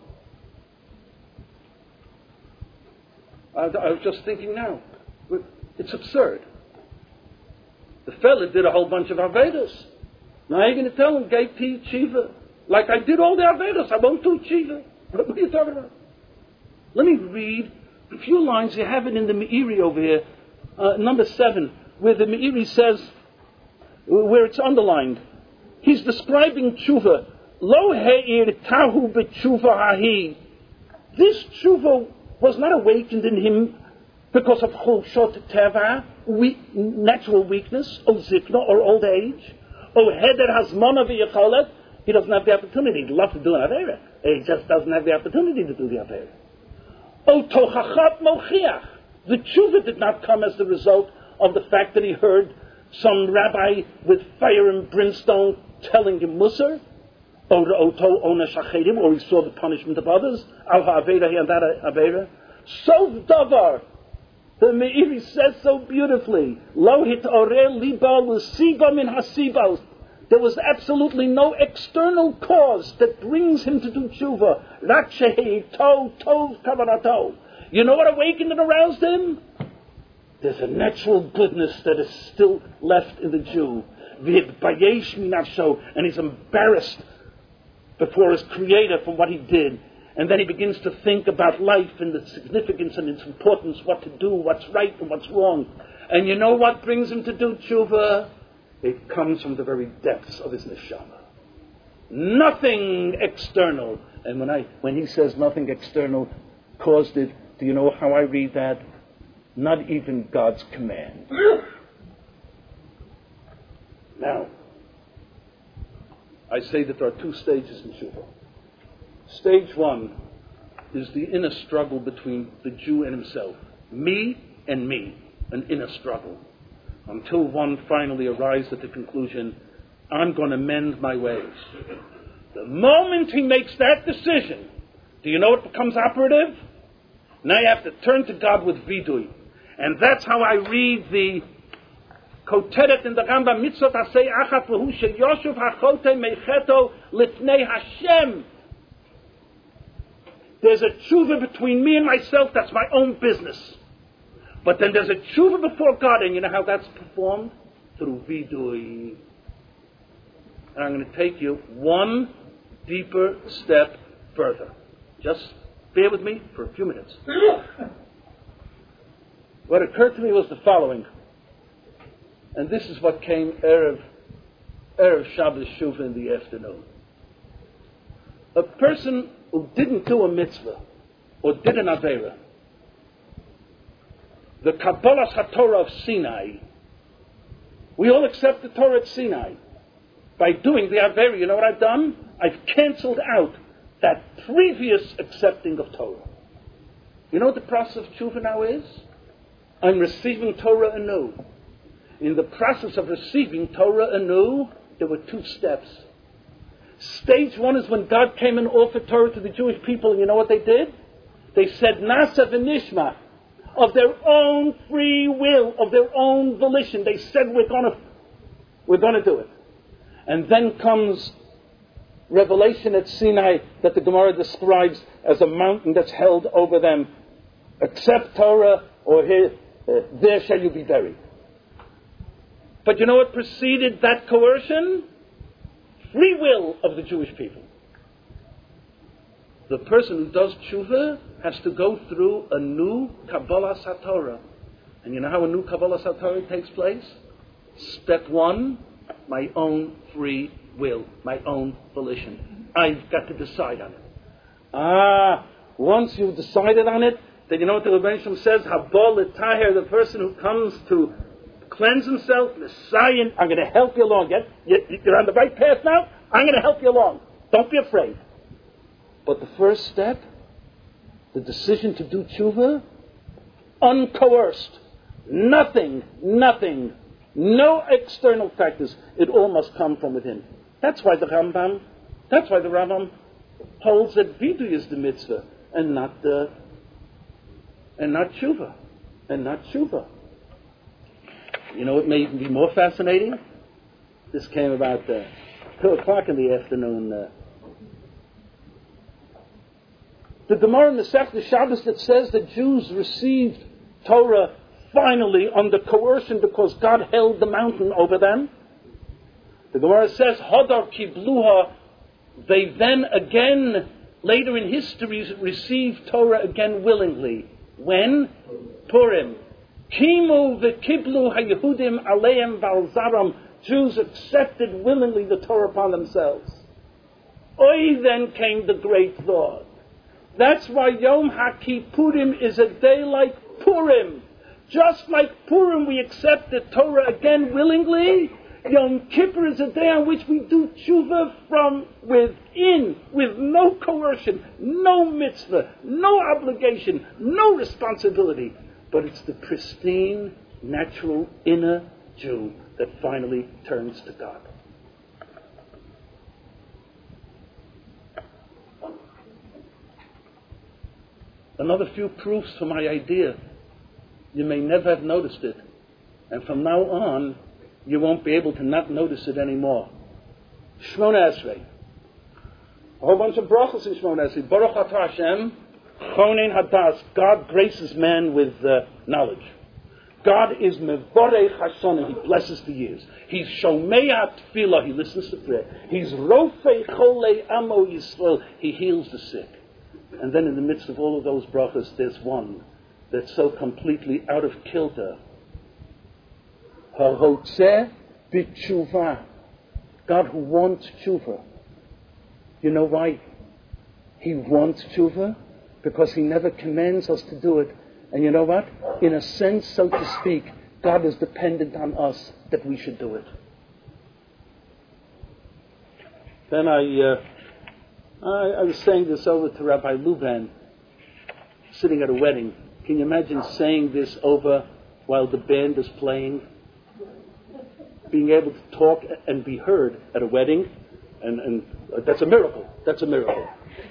I was just thinking now. It's absurd. The fella did a whole bunch of Avedas. Now you're going to tell him, Gate Tshiva. Like I did all the Avedas. I won't do Tshiva. What are you talking about? Let me read a few lines. You have it in the Meiri over here. Number 7, where the Meiri says, where it's underlined. He's describing tshuva. Lo he'ir tahu b'tshuva hahi. This tshuva was not awakened in him because of cholshot teva, natural weakness, or zikna, or old age, or heder hazmona v'yacholet. He doesn't have the opportunity. He'd love to do an avera. He just doesn't have the opportunity to do the avera. O tochachat mochiach. The tshuva did not come as the result of the fact that he heard some rabbi with fire and brimstone telling him Musar, or he saw the punishment of others, al ha'avera and that avera. So davar, the Meiri says so beautifully, lo hitoreh liba l'siba min hasibos. There was absolutely no external cause that brings him to do tshuva. Rak shehei tov kavanato. You know what awakened and aroused him? There's a natural goodness that is still left in the Jew. And he's embarrassed before his Creator for what he did. And then he begins to think about life and the significance and its importance, what to do, what's right and what's wrong. And you know what brings him to do tshuva? It comes from the very depths of his neshama. Nothing external. And when he says nothing external caused it, do you know how I read that? Not even God's command. Now, I say that there are 2 stages in tshuva. Stage 1 is the inner struggle between the Jew and himself. Me and me. An inner struggle. Until one finally arrives at the conclusion, I'm going to mend my ways. The moment he makes that decision, do you know what becomes operative? Now you have to turn to God with vidui. And that's how I read the koteret in the Rambam mitzvot asay achat v'hu sheyoshuv hachote meicheto lifnei Hashem. There's a tshuva between me and myself, that's my own business. But then there's a tshuva before God, and you know how that's performed? Through vidui. And I'm going to take you one deeper step further. Just bear with me for a few minutes. What occurred to me was the following. And this is what came Erev Shabbos Shuvah in the afternoon. A person who didn't do a mitzvah or did an Aveira, the Kabbalas HaTorah of Sinai, we all accept the Torah at Sinai. By doing the Aveira, you know what I've done? I've cancelled out that previous accepting of Torah. You know what the process of tshuva now is? I'm receiving Torah anew. In the process of receiving Torah anew, there were two steps. Stage one is when God came and offered Torah to the Jewish people, and you know what they did? They said, Nasa v'nishma, of their own free will, of their own volition. They said, we're going to do it. And then comes revelation at Sinai that the Gemara describes as a mountain that's held over them. Accept Torah, or there shall you be buried. But you know what preceded that coercion? Free will of the Jewish people. The person who does tshuva has to go through a new Kabbalah HaTorah. And you know how a new Kabbalah HaTorah takes place? Step one, my own free will, my own volition. I've got to decide on it. Once you've decided on it, then you know what the Rebbeinu Shalom says? Habol l'taher, the person who comes to cleanse himself, Messiah, I'm going to help you along. You're on the right path now? I'm going to help you along. Don't be afraid. But the first step, the decision to do tshuva, uncoerced, nothing, no external factors. It all must come from within. That's why the Rambam holds that vidu is the mitzvah and not tshuva. You know, it may even be more fascinating. This came about 2 o'clock in the afternoon. The Gemara in the Masechta Shabbos that says that Jews received Torah finally under coercion because God held the mountain over them. The Gemara says, Hodar kibluha, they then again, later in history, received Torah again willingly. When? Purim. Kimu v'kiblu haYehudim aleim valzaram. Jews accepted willingly the Torah upon themselves. Oy, then came the great thought. That's why Yom HaKippurim is a day like Purim. Just like Purim we accept the Torah again willingly, Yom Kippur is a day on which we do tshuva from within, with no coercion, no mitzvah, no obligation, no responsibility. But it's the pristine, natural, inner Jew that finally turns to God. Another few proofs for my idea. You may never have noticed it. And from now on, you won't be able to not notice it anymore. Shmona Esrei. A whole bunch of brachos in Shmona Esrei. Baruch atah Hashem, chonein hadas. God graces man with knowledge. God is mevorech hashanah. He blesses the years. He's shomea tefillah. He listens to prayer. He's rofei cholei amo Yisrael. He heals the sick. And then in the midst of all of those brachos, there's one that's so completely out of kilter. Harotzeh b'tshuva. God who wants tshuva. You know why He wants tshuva? Because He never commands us to do it. And you know what? In a sense, so to speak, God is dependent on us that we should do it. Then I was saying this over to Rabbi Luban, sitting at a wedding. Can you imagine saying this over while the band is playing? Being able to talk and be heard at a wedding, and that's a miracle. That's a miracle.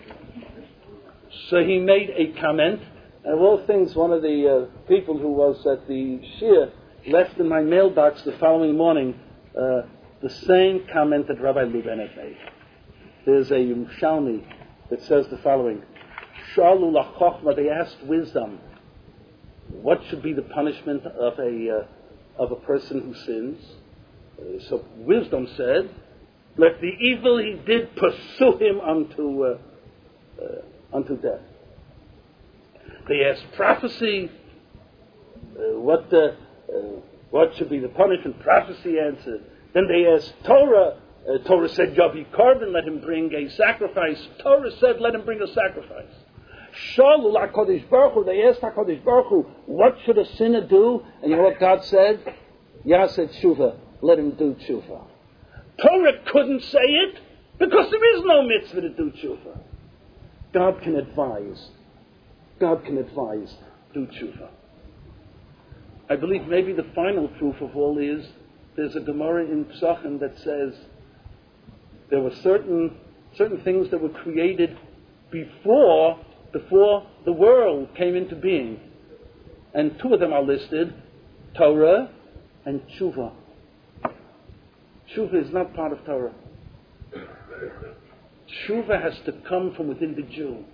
So he made a comment, and of all things, one of the people who was at the shiur left in my mailbox the following morning the same comment that Rabbi Lou Bennett made. There's a Yerushalmi that says the following: Shalu lachokma, they asked wisdom, what should be the punishment of a person who sins? So wisdom said, let the evil he did pursue him unto death. They asked prophecy, what should be the punishment? Prophecy answered. Then they asked Torah. Torah said, Yavi Korban, let him bring a sacrifice. Torah said, let him bring a sacrifice. Shalu HaKadosh Baruch Hu, they asked HaKadosh Baruch Hu, what should a sinner do? And you know what God said? Yaseh Tshuva, let him do Tshuva. Torah couldn't say it because there is no mitzvah to do Tshuva. God can advise. God can advise, do Tshuva. I believe maybe the final proof of all is, there's a Gemara in Psachim that says there were certain things that were created before the world came into being. And two of them are listed, Torah and Tshuva. Tshuva is not part of Torah. Tshuva has to come from within the Jew.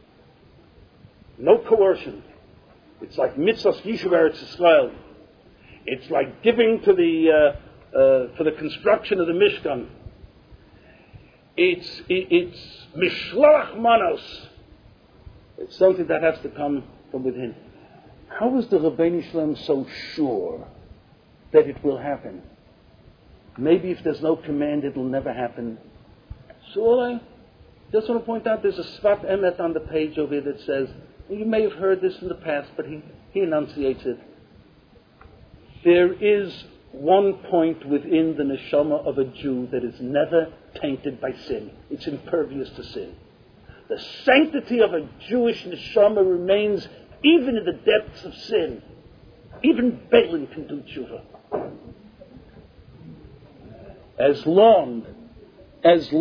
No coercion. It's like mitzvahs Yishuv Eretz Yisrael. It's like giving to for the construction of the Mishkan. It's mishloach manos. It's something that has to come from within. How is the Rebbeinu Shalom so sure that it will happen? Maybe if there's no command, it will never happen. So I just want to point out, there's a Svat Emet on the page over here that says, you may have heard this in the past, but he enunciates it. There is one point within the neshama of a Jew that is never tainted by sin. It's impervious to sin. The sanctity of a Jewish neshama remains even in the depths of sin. Even Balaam can do tshuva. As long as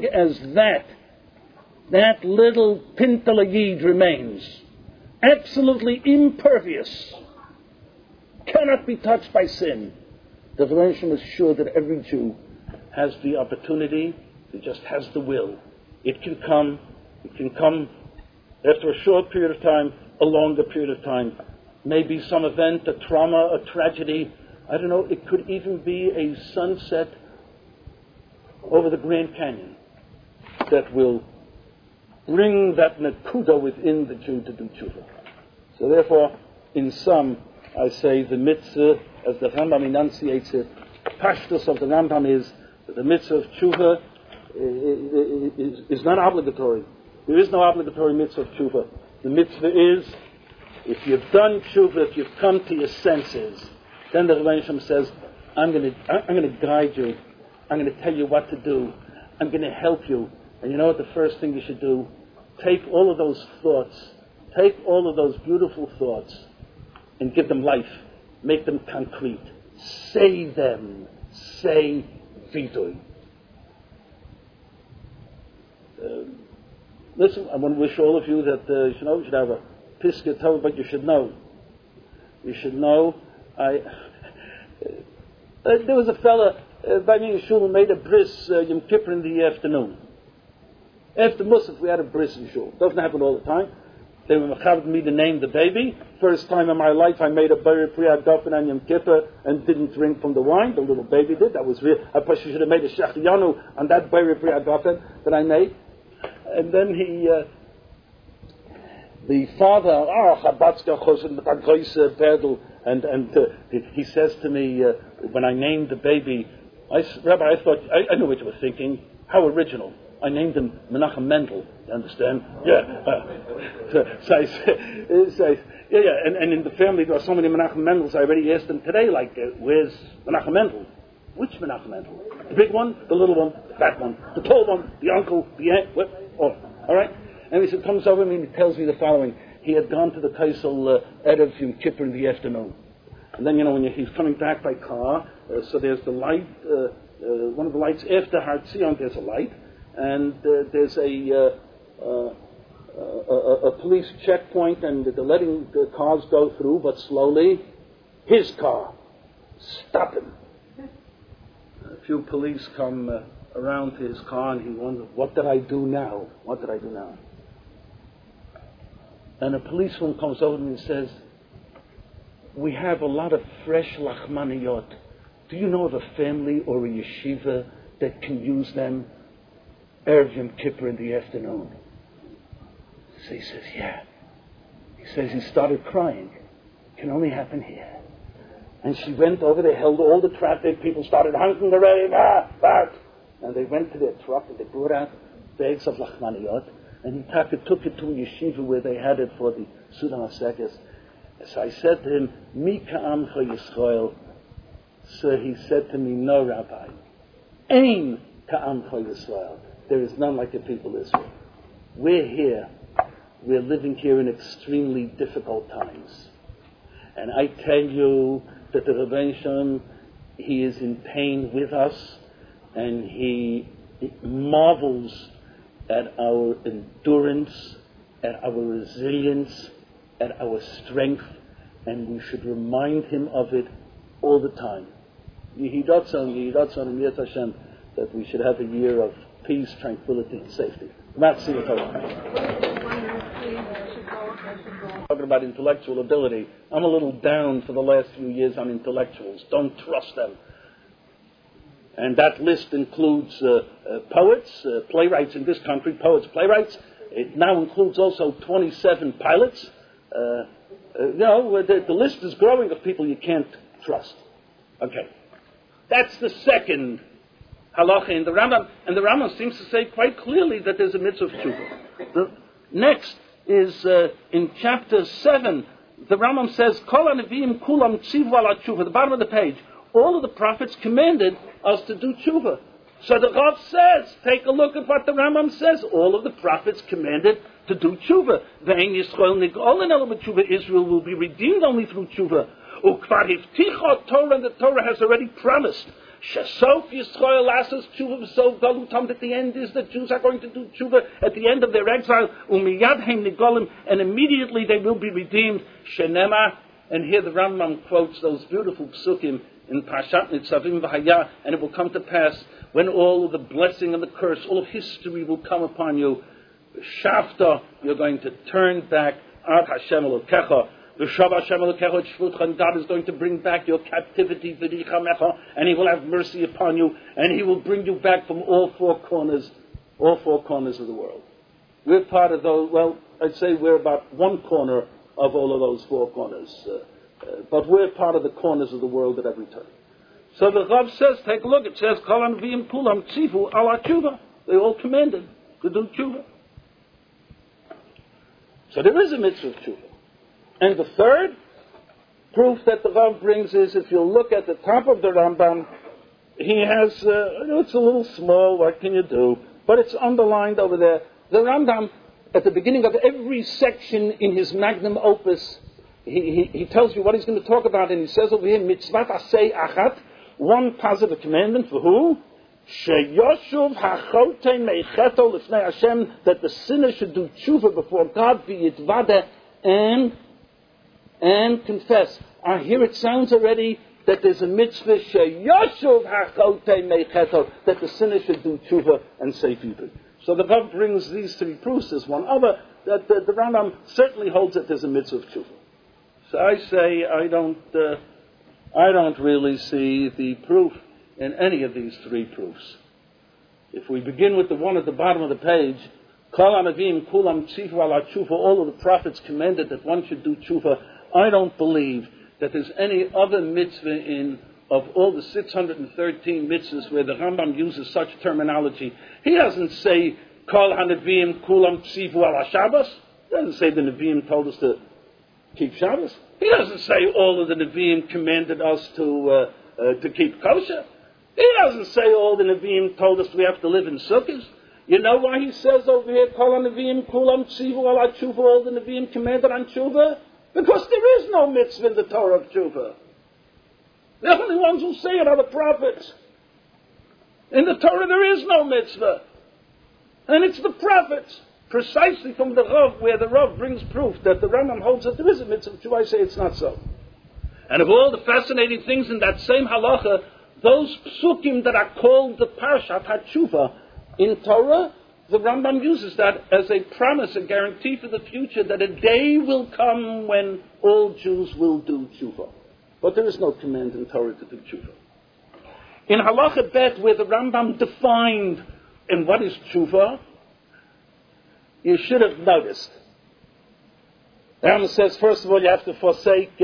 that little pintal yid remains absolutely impervious, cannot be touched by sin, the Rebbeinu is sure that every Jew has the opportunity, he just has the will. It can come after a short period of time, a longer period of time. Maybe some event, a trauma, a tragedy. I don't know, it could even be a sunset over the Grand Canyon that will bring that nekuda within the Jew to do tshuva. So therefore, in sum, I say the mitzvah, as the Rambam enunciates it, pashtus of the Rambam is that the mitzvah of tshuva is not obligatory. There is no obligatory mitzvah of tshuva. The mitzvah is, if you've done tshuva, if you've come to your senses, then the Rebbeinu says, I'm going to guide you. I'm going to tell you what to do. I'm going to help you. And you know what the first thing you should do? Take all of those thoughts, take all of those beautiful thoughts, and give them life. Make them concrete. Say them. Say vidui. Listen, I want to wish all of you that you should have a piska tov, but you should know. You should know. There was a fella by me in shul who made a bris Yom Kippur in the afternoon. After Musaf, we had a bris in shul. Doesn't happen all the time. They were mechav me to name the baby. First time in my life, I made a bari priya dafen on Yom Kippur and didn't drink from the wine. The little baby did. That was real. I probably should have made a shachiyanu on that bari priya dafen that I made. And then the father, and he says to me when I named the baby, Rabbi, I thought I knew what you were thinking. How original! I named him Menachem Mendel. You understand? Yeah. And in the family there are so many Menachem Mendels. I already asked them today, where's Menachem Mendel? Which Menachem Mendel? The big one, the little one, the fat one, the tall one, the uncle, the aunt. What? Oh, all right. And he comes over to me and he tells me the following: he had gone to the Kaisel Erev Yom Kippur in the afternoon, and then when he's coming back by car, so there's the light, one of the lights after Har Tzion. There's a light. And there's a police checkpoint, and they're letting the cars go through, but slowly. His car. stop him. A few police come around to his car, and he wonders, what did I do now? What did I do now? And a policeman comes over to me and says, we have a lot of fresh lachmaniyot. Do you know of a family or a yeshiva that can use them Erev Yom Kippur in the afternoon? So he says, yeah. He says he started crying. It can only happen here. And she went over, they held all the traffic, people started honking the radio, and they went to their truck and they brought out bags of lachmaniyot, and he took it to a yeshiva where they had it for the Sudan HaSekes. So I said to him, Mi ka'amcha Yisrael. So he said to me, no, Rabbi, Ein ka'amcha Yisrael. There is none like the people of Israel. We're here. We're living here in extremely difficult times. And I tell you that the Rebbeinu Shalom, he is in pain with us, and he marvels at our endurance, at our resilience, at our strength, and we should remind him of it all the time. Yehi Ratzon, Yet Hashem, that we should have a year of peace, tranquility, and safety. Talking about intellectual ability, I'm a little down for the last few years on intellectuals. Don't trust them. And that list includes poets, playwrights in this country, poets, playwrights. It now includes also 27 pilots. The list is growing of people you can't trust. Okay. That's the second halacha in the Rambam. And the Rambam seems to say quite clearly that there's a mitzvah of tshuva. The next is in chapter 7. The Rambam says, Kol HaNeviim kulam tzivu ala tshuva. The bottom of the page. All of the prophets commanded us to do tshuva. So the Rav says, take a look at what the Rambam says. All of the prophets commanded to do tshuva. Ve'en Yisrael nig'olin ela b'tshuva. Israel will be redeemed only through tshuva. Ukvar hivticha Torah, and the Torah has already promised. Shesof Yisrael asas tshuva v'sof galutam. That the end is that Jews are going to do tshuva at the end of their exile. Umiyadhem nigolim, and immediately they will be redeemed. Shenema, and here the Rambam quotes those beautiful psukim in Parshat Nitzavim v'Haya, and it will come to pass when all of the blessing and the curse, all of history will come upon you. Shavta, you're going to turn back. Ad Hashem Elokecha. V'shav Hashem Elokecha et shvutcha, and God is going to bring back your captivity, v'richamecha, and He will have mercy upon you, and He will bring you back from all four corners of the world. We're part of those. Well, I'd say we're about one corner of all of those four corners. But we're part of the corners of the world at every turn. So the Rav says, take a look, it says, Kol HaNeviim kulam tzivu ala tshuva. They all commanded to do tshuva. So there is a mitzvah of tshuva. And the third proof that the Rav brings is, if you look at the top of the Rambam, he has, it's a little small, what can you do? But it's underlined over there. The Rambam, at the beginning of every section in his magnum opus, he tells you what he's going to talk about, and he says over here, mitzvat asay achat, one positive commandment for who? Sheyoshuv hachotei meicheto l'fnei Hashem, that the sinner should do tshuva before God, v'yitvada, and confess. Here it sounds already that there's a mitzvah, sheyoshuv hachotei meicheto, that the sinner should do tshuva and say v'yibud. So the Rav brings these three proofs. There's one other, that the Rambam certainly holds that there's a mitzvah of tshuva. So I say I don't really see the proof in any of these three proofs. If we begin with the one at the bottom of the page, Kol HaNeviim kulam tzivu ala tshuva, all of the prophets commanded that one should do tshuva, I don't believe that there's any other mitzvah of all the 613 mitzvahs where the Rambam uses such terminology. He doesn't say Kol HaNeviim kulam tzivu ala Shabbos. He doesn't say the Nevi'im told us to keep Shabbos. He doesn't say all of the Nevi'im commanded us to keep kosher. He doesn't say all the Nevi'im told us we have to live in sukkahs. You know why he says over here, Kol HaNevi'im kulam tzivu ala tshuva, all the Nevi'im commanded on tshuva? Because there is no mitzvah in the Torah of tshuva. The only ones who say it are the prophets. In the Torah there is no mitzvah. And it's the prophets. Precisely from the Rav, where the Rav brings proof that the Rambam holds that there is a mitzvah of tshuva, I say it's not so. And of all the fascinating things in that same halacha, those psukim that are called the Parshat HaTshuva in Torah, the Rambam uses that as a promise, a guarantee for the future that a day will come when all Jews will do tshuva. But there is no command in Torah to do tshuva. In Halacha Bet, where the Rambam defined in what is tshuva, you should have noticed. The Rambam says, first of all, you have to forsake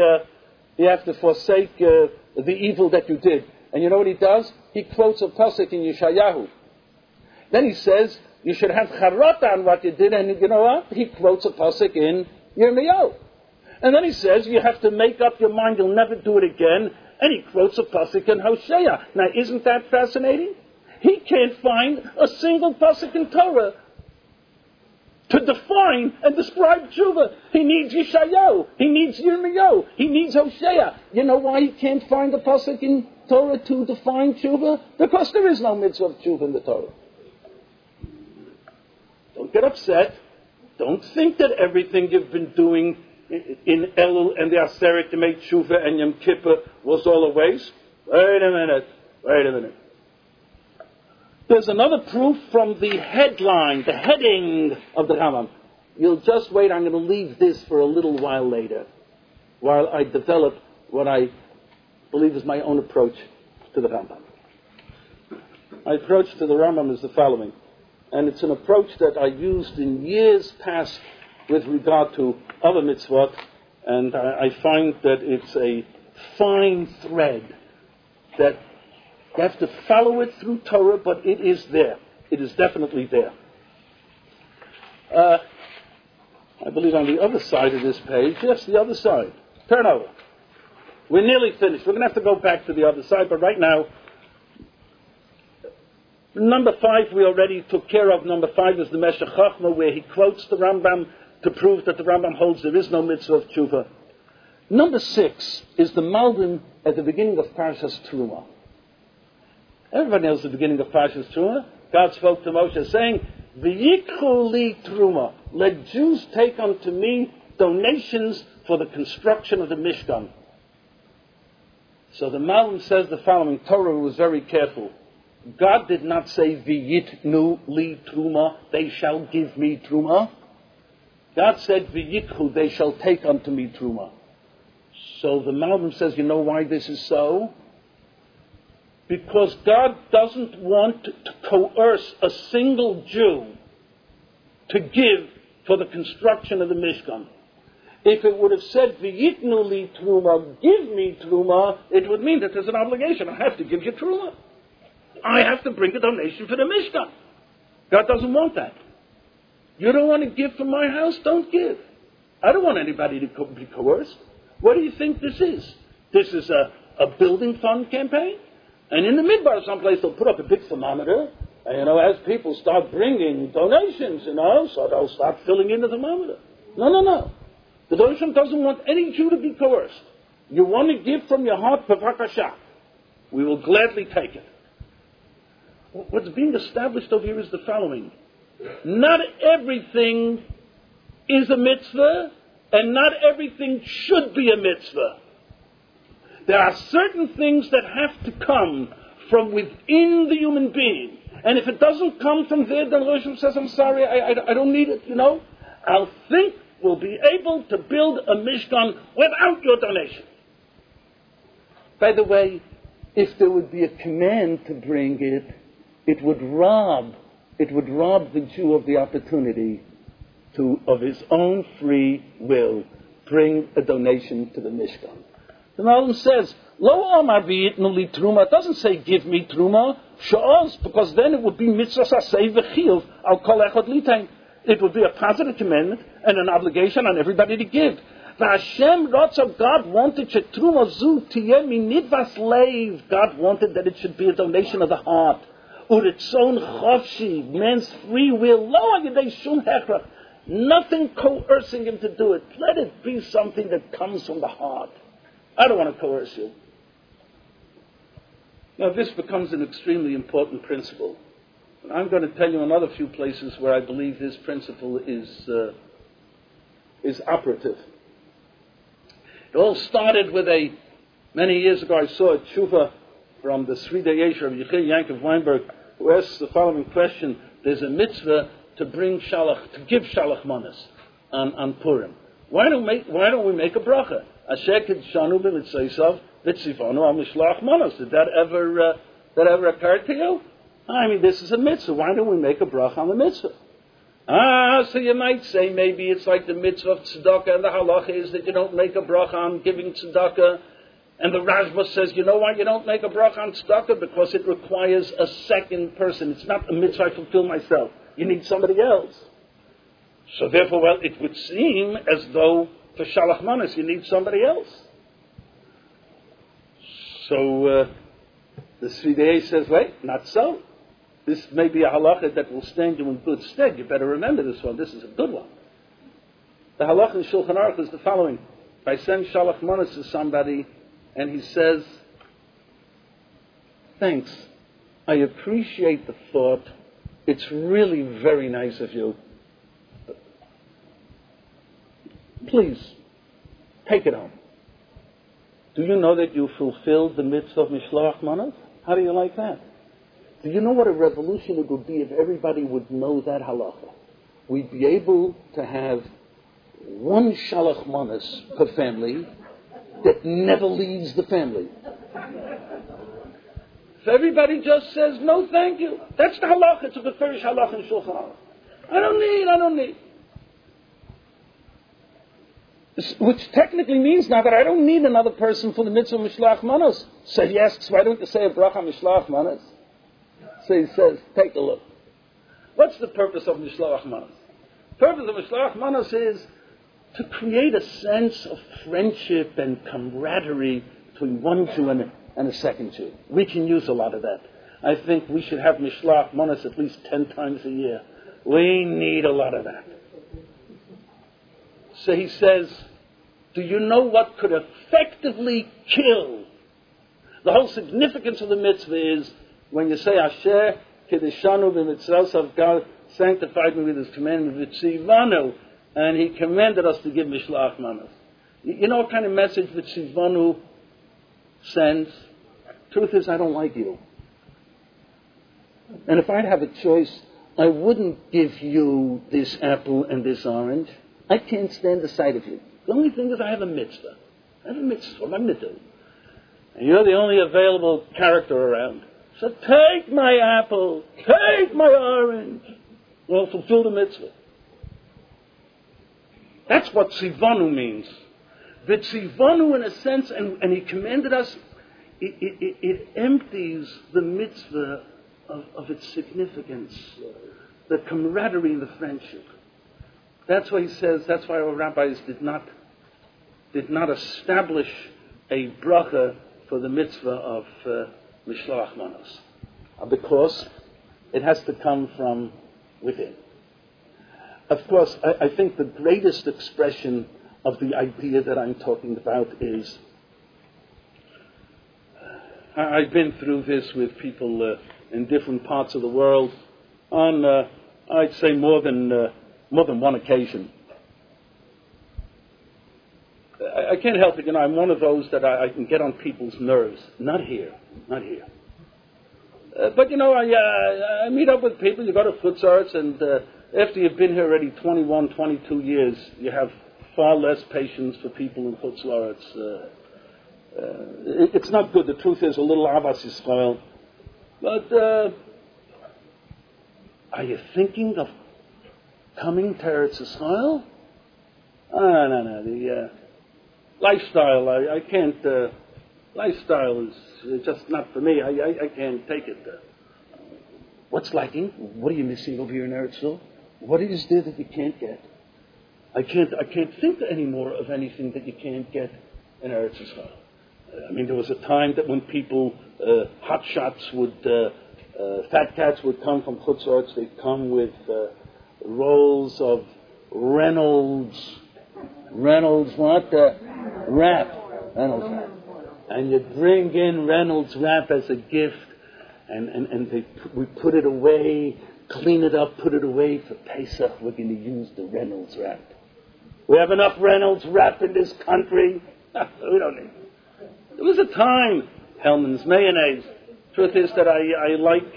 the evil that you did. And you know what he does? He quotes a pasuk in Yeshayahu. Then he says, you should have charata on what you did, and you know what? He quotes a pasuk in Yirmiyahu. And then he says, you have to make up your mind, you'll never do it again, and he quotes a pasuk in Hosea. Now, isn't that fascinating? He can't find a single pasuk in Torah to define and describe tshuva. He needs Yeshayahu, he needs Yirmiyahu, he needs Hosea. You know why he can't find a pasuk in Torah to define tshuva? Because there is no mitzvah of tshuva in the Torah. Don't get upset. Don't think that everything you've been doing in Elul and the Aseret to make tshuva and Yom Kippur was all a waste. Wait a minute. There's another proof from the headline, the heading of the Rambam. You'll just wait. I'm going to leave this for a little while later, while I develop what I believe is my own approach to the Rambam. My approach to the Rambam is the following, and it's an approach that I used in years past with regard to other mitzvot, and I find that it's a fine thread that you have to follow it through Torah, but it is there. It is definitely there. I believe on the other side of this page, yes, the other side. Turn over. We're nearly finished. We're going to have to go back to the other side, but right now, number 5 we already took care of. Number 5 is the Meshech Chochmah, where he quotes the Rambam to prove that the Rambam holds there is no mitzvah of tshuva. Number 6 is the Malbim at the beginning of Parshas Truma. Everybody knows the beginning of Parshas Truma. God spoke to Moshe saying, V'yikchu li Truma. Let Jews take unto me donations for the construction of the Mishkan. So the Malbim says the following. Torah was very careful. God did not say, V'yitnu li Truma, they shall give me Truma. God said, V'yikchu, they shall take unto me Truma. So the Malbim says, you know why this is so? Because God doesn't want to coerce a single Jew to give for the construction of the Mishkan. If it would have said, V'yitnu li Truma, give me Truma, it would mean that there's an obligation. I have to give you Truma. I have to bring a donation for the Mishkan. God doesn't want that. You don't want to give from my house? Don't give. I don't want anybody to be coerced. What do you think this is? This is a building fund campaign? And in the midbar someplace they'll put up a big thermometer, and, as people start bringing donations, so they'll start filling in the thermometer. No. The donation doesn't want any Jew to be coerced. You want to give from your heart, b'vakasha. We will gladly take it. What's being established over here is the following. Not everything is a mitzvah, and not everything should be a mitzvah. There are certain things that have to come from within the human being. And if it doesn't come from there, then Rosh Hashanah says, I'm sorry, I don't need it, I'll think we'll be able to build a Mishkan without your donation. By the way, if there would be a command to bring it, it would rob the Jew of the opportunity to, of his own free will, bring a donation to the Mishkan. The Malbim says, Lo amar v'yitnu li Truma. It doesn't say give me Truma. Sha'oz, because then it would be mitzvah sasei v'chiyuv al kol echad litain. It would be a positive commandment and an obligation on everybody to give. V'Hashem Rotzav, God wanted shetruma zu tiyeh minidvas leiv. God wanted that it should be a donation of the heart. Uritzon chofshi, man's free will. Lo agidei shum hechra. Nothing coercing him to do it. Let it be something that comes from the heart. I don't want to coerce you. Now, this becomes an extremely important principle. And I'm going to tell you another few places where I believe this principle is operative. It all started with a Many years ago, I saw a tshuva from the Sridei Yesher of Yechiel Yankov Weinberg, who asks the following question: there's a mitzvah to give shalach manas on Purim. Why don't we make a bracha? Asher kidshanu b'mitzvaysav v'tzivanu al mishlach manas. Did that ever occur to you? I mean, this is a mitzvah. Why don't we make a bracha on the mitzvah? So you might say maybe it's like the mitzvah of tzedakah, and the halacha is that you don't make a bracha on giving tzedakah. And the Rashba says, you know why you don't make a bracha on tzedakah? Because it requires a second person. It's not a mitzvah I fulfill myself. You need somebody else. So therefore, well, it would seem as though for shalach manas you need somebody else. So the Sridei says, wait, not so. This may be a halacha that will stand you in good stead. You better remember this one. This is a good one. The halacha in Shulchan Aruch is the following. If I send shalach manas to somebody and he says, thanks, I appreciate the thought. It's really very nice of you. Please, take it home. Do you know that you fulfilled the mitzvah of Mishloach Manas? How do you like that? Do you know what a revolution it would be if everybody would know that halacha? We'd be able to have one Shalach Manas per family that never leaves the family. If everybody just says, no thank you, that's the halacha. It's a beferish halacha in Shulchan Aruch. I don't need. Which technically means now that I don't need another person for the mitzvah of Mishlach Manos. So he asks, why don't you say a bracha Mishlach Manos? So he says, take a look. What's the purpose of Mishlach Manos? The purpose of Mishlach Manos is to create a sense of friendship and camaraderie between one Jew and a second Jew. We can use a lot of that. I think we should have Mishlach Manos at least 10 times a year. We need a lot of that. So he says, do you know what could effectively kill? The whole significance of the mitzvah is when you say, Asher Kedeshanu b'mitzvos, God sanctified me with his commandment, V'tzivanu, and he commanded us to give Mishlach Manos. You know what kind of message V'tzivanu sends? Truth is, I don't like you. And if I'd have a choice, I wouldn't give you this apple and this orange. I can't stand the sight of you. The only thing is I have a mitzvah. I have a mitzvah, my mitzvah. And you're the only available character around. So take my apple, take my orange. Well, fulfill the mitzvah. That's what tzivanu means. The tzivanu, in a sense, and he commanded us, it empties the mitzvah of its significance, the camaraderie and the friendship. That's why he says, that's why our rabbis did not establish a bracha for the mitzvah of Mishloach Manos. Because it has to come from within. Of course, I think the greatest expression of the idea that I'm talking about is, I've been through this with people in different parts of the world on, I'd say more than one occasion. I can't help it, I'm one of those that I can get on people's nerves. Not here. But I meet up with people, you go to Chutz La'aretz, and after you've been here already 21, 22 years, you have far less patience for people in Chutz La'aretz. It's not good. The truth is, a little Avas Yisrael. But are you thinking of coming to Eretz Yisrael? No. The lifestyle, I can't. Lifestyle is just not for me. I can't take it. What's lacking? What are you missing over here in Eretz Yisrael? What is there that you can't get? I can't think anymore of anything that you can't get in Eretz Yisrael. I mean, there was a time that when people, hot shots would, fat cats would come from Chutz La'aretz, they'd come with rolls of Reynolds what? Wrap. Reynolds wrap. And you'd bring in Reynolds wrap as a gift, and we put it away, clean it up, put it away for Pesach. We're going to use the Reynolds wrap. We have enough Reynolds wrap in this country. We don't need it. There was a time, Hellman's mayonnaise. Truth is that I like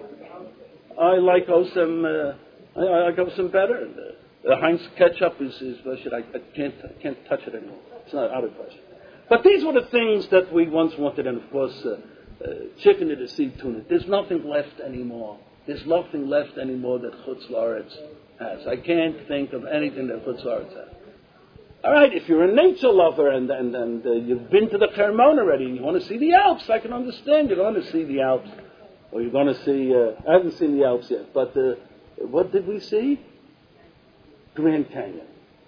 Osem. I like Osem better. The Heinz ketchup is I can't touch it anymore. It's not out of question. But these were the things that we once wanted, and of course, chicken to the sea tuna. There's nothing left anymore. There's nothing left anymore that Chutz La'aretz has. I can't think of anything that Chutz La'aretz has. All right, if you're a nature lover and you've been to the Hermon already and you want to see the Alps, I can understand you're going to see the Alps. Or you're going to see, I haven't seen the Alps yet, but what did we see? Grand Canyon.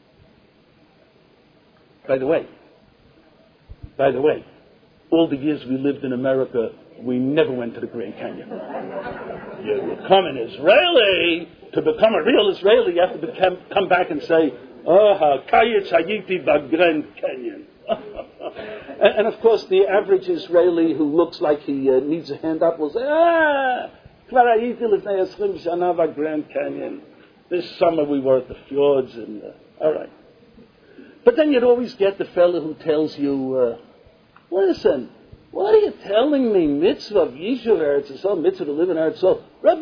By the way, all the years we lived in America, we never went to the Grand Canyon. You become an Israeli, to become a real Israeli, you have to come back and say, Kayetz Hayiti Grand Canyon. And of course, the average Israeli who looks like he needs a hand up will say, Kvar Hayiti Lifnei 20 Shana Grand Canyon. This summer we were at the fjords, and all right. But then you'd always get the fellow who tells you, listen, what are you telling me? Mitzvah of Yishuv Eretz Yisrael, mitzvah to live in Eretz Yisrael. Reb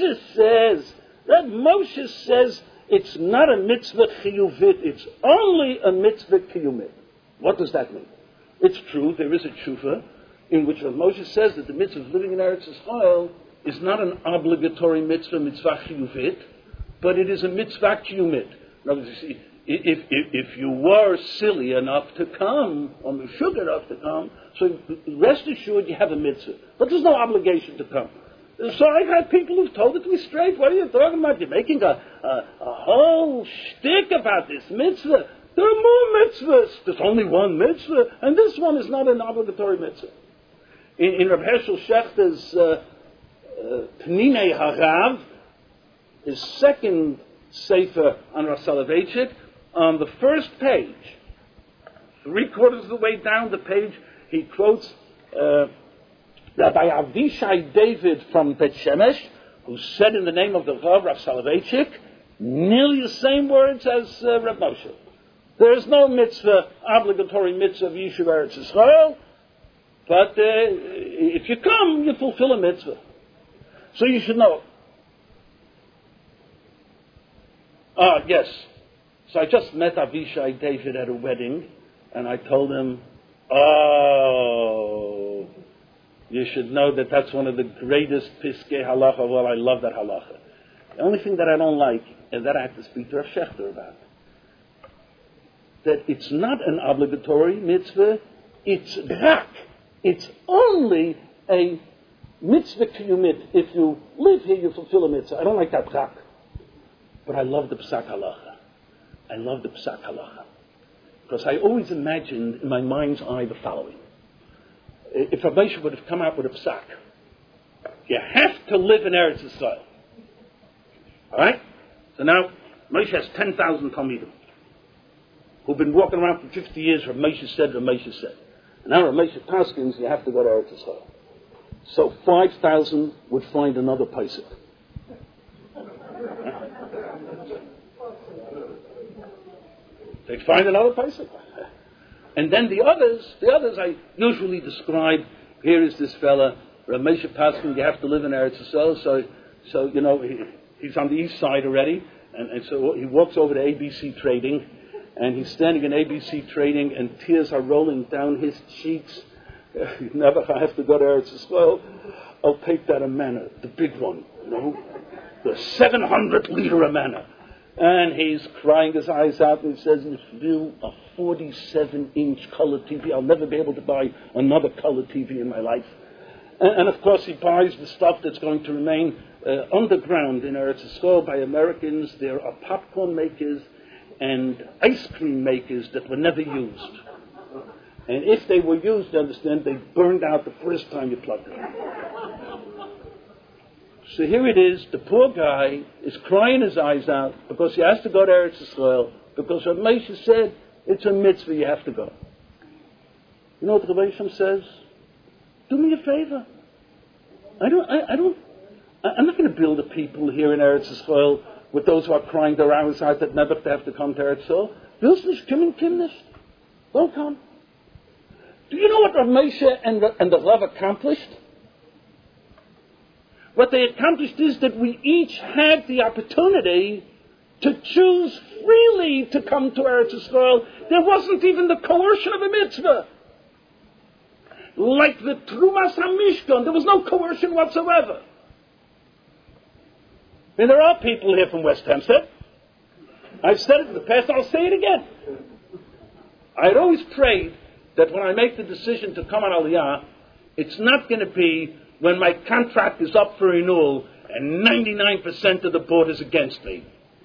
Moshe says it's not a mitzvah chiyuvit, it's only a mitzvah kiyumit. What does that mean? It's true, there is a tshuva in which Reb Moshe says that the mitzvah of living in Eretz Yisrael is not an obligatory mitzvah chiyuvit, but it is a mitzvah kiyumit. In other words, you see, if you were silly enough to come, or sugar enough to come, so rest assured you have a mitzvah. But there's no obligation to come. So I've had people who've told it to me straight, what are you talking about? You're making a whole shtick about this mitzvah. There are more mitzvahs. There's only one mitzvah, and this one is not an obligatory mitzvah. In Reb Hershel Schechter's Pninei Harav, his second sefer on Rav Soloveitchik, on the first page, 3/4 of the way down the page, he quotes Rabbi Avishai David from Bet Shemesh, who said in the name of the Rav Soloveitchik, nearly the same words as Reb Moshe. There is no mitzvah, obligatory mitzvah of Yishuv Eretz Yisrael, but if you come, you fulfill a mitzvah. So you should know. Yes. So I just met Avishai David at a wedding, and I told him, you should know that that's one of the greatest Piskei Halacha. Well, I love that Halacha. The only thing that I don't like, and that I have to speak to Rav Shechter about, that it's not an obligatory mitzvah, it's rak. It's only a mitzvah kiyumit. If you live here, you fulfill a mitzvah. I don't like that rak. But I love the Psak Halacha. I love the Psak Halacha. Because I always imagined in my mind's eye the following. If Rav Moshe would have come out with a Psak, you have to live in Eretz Yisrael. Alright? So now, Moshe has 10,000 Talmidim who've been walking around for 50 years, Rav Moshe said. And now Rav Moshe paskins, you have to go to Eretz Yisrael. So 5,000 would find another Pesach. They'd find another Pesach. And then the others I usually describe, here is this fella, Rav Moshe Paskin, you have to live in Eretz Yisrael, so you know, he's on the east side already, and so he walks over to ABC Trading, and he's standing in ABC Trading, and tears are rolling down his cheeks. Never have to go to Eretz Yisrael. I'll take that Amana, the big one, you know, the 700-liter Amana. And he's crying his eyes out, and he says, Nishvil, a 47-inch color TV. I'll never be able to buy another color TV in my life. And of course, he buys the stuff that's going to remain underground in Eretz Yisrael by Americans. There are popcorn makers and ice cream makers that were never used. And if they were used, you understand, they burned out the first time you plugged it in. So here it is, the poor guy is crying his eyes out because he has to go to Eretz Yisrael, because Rav Moshe said, it's a mitzvah, you have to go. You know what the Rebbe Shem says? Do me a favor. I'm not going to build a people here in Eretz Yisrael with those who are crying their eyes out that never have to come to Eretz Yisrael. Don't come. Do you know what Rav Moshe and the Rav accomplished? What they accomplished is that we each had the opportunity to choose freely to come to Eretz Yisrael. There wasn't even the coercion of a mitzvah. Like the Trumas HaMishkan, there was no coercion whatsoever. And there are people here from West Hempstead. I've said it in the past, I'll say it again. I had always prayed that when I make the decision to come on Aliyah, it's not going to be when my contract is up for renewal and 99% of the board is against me.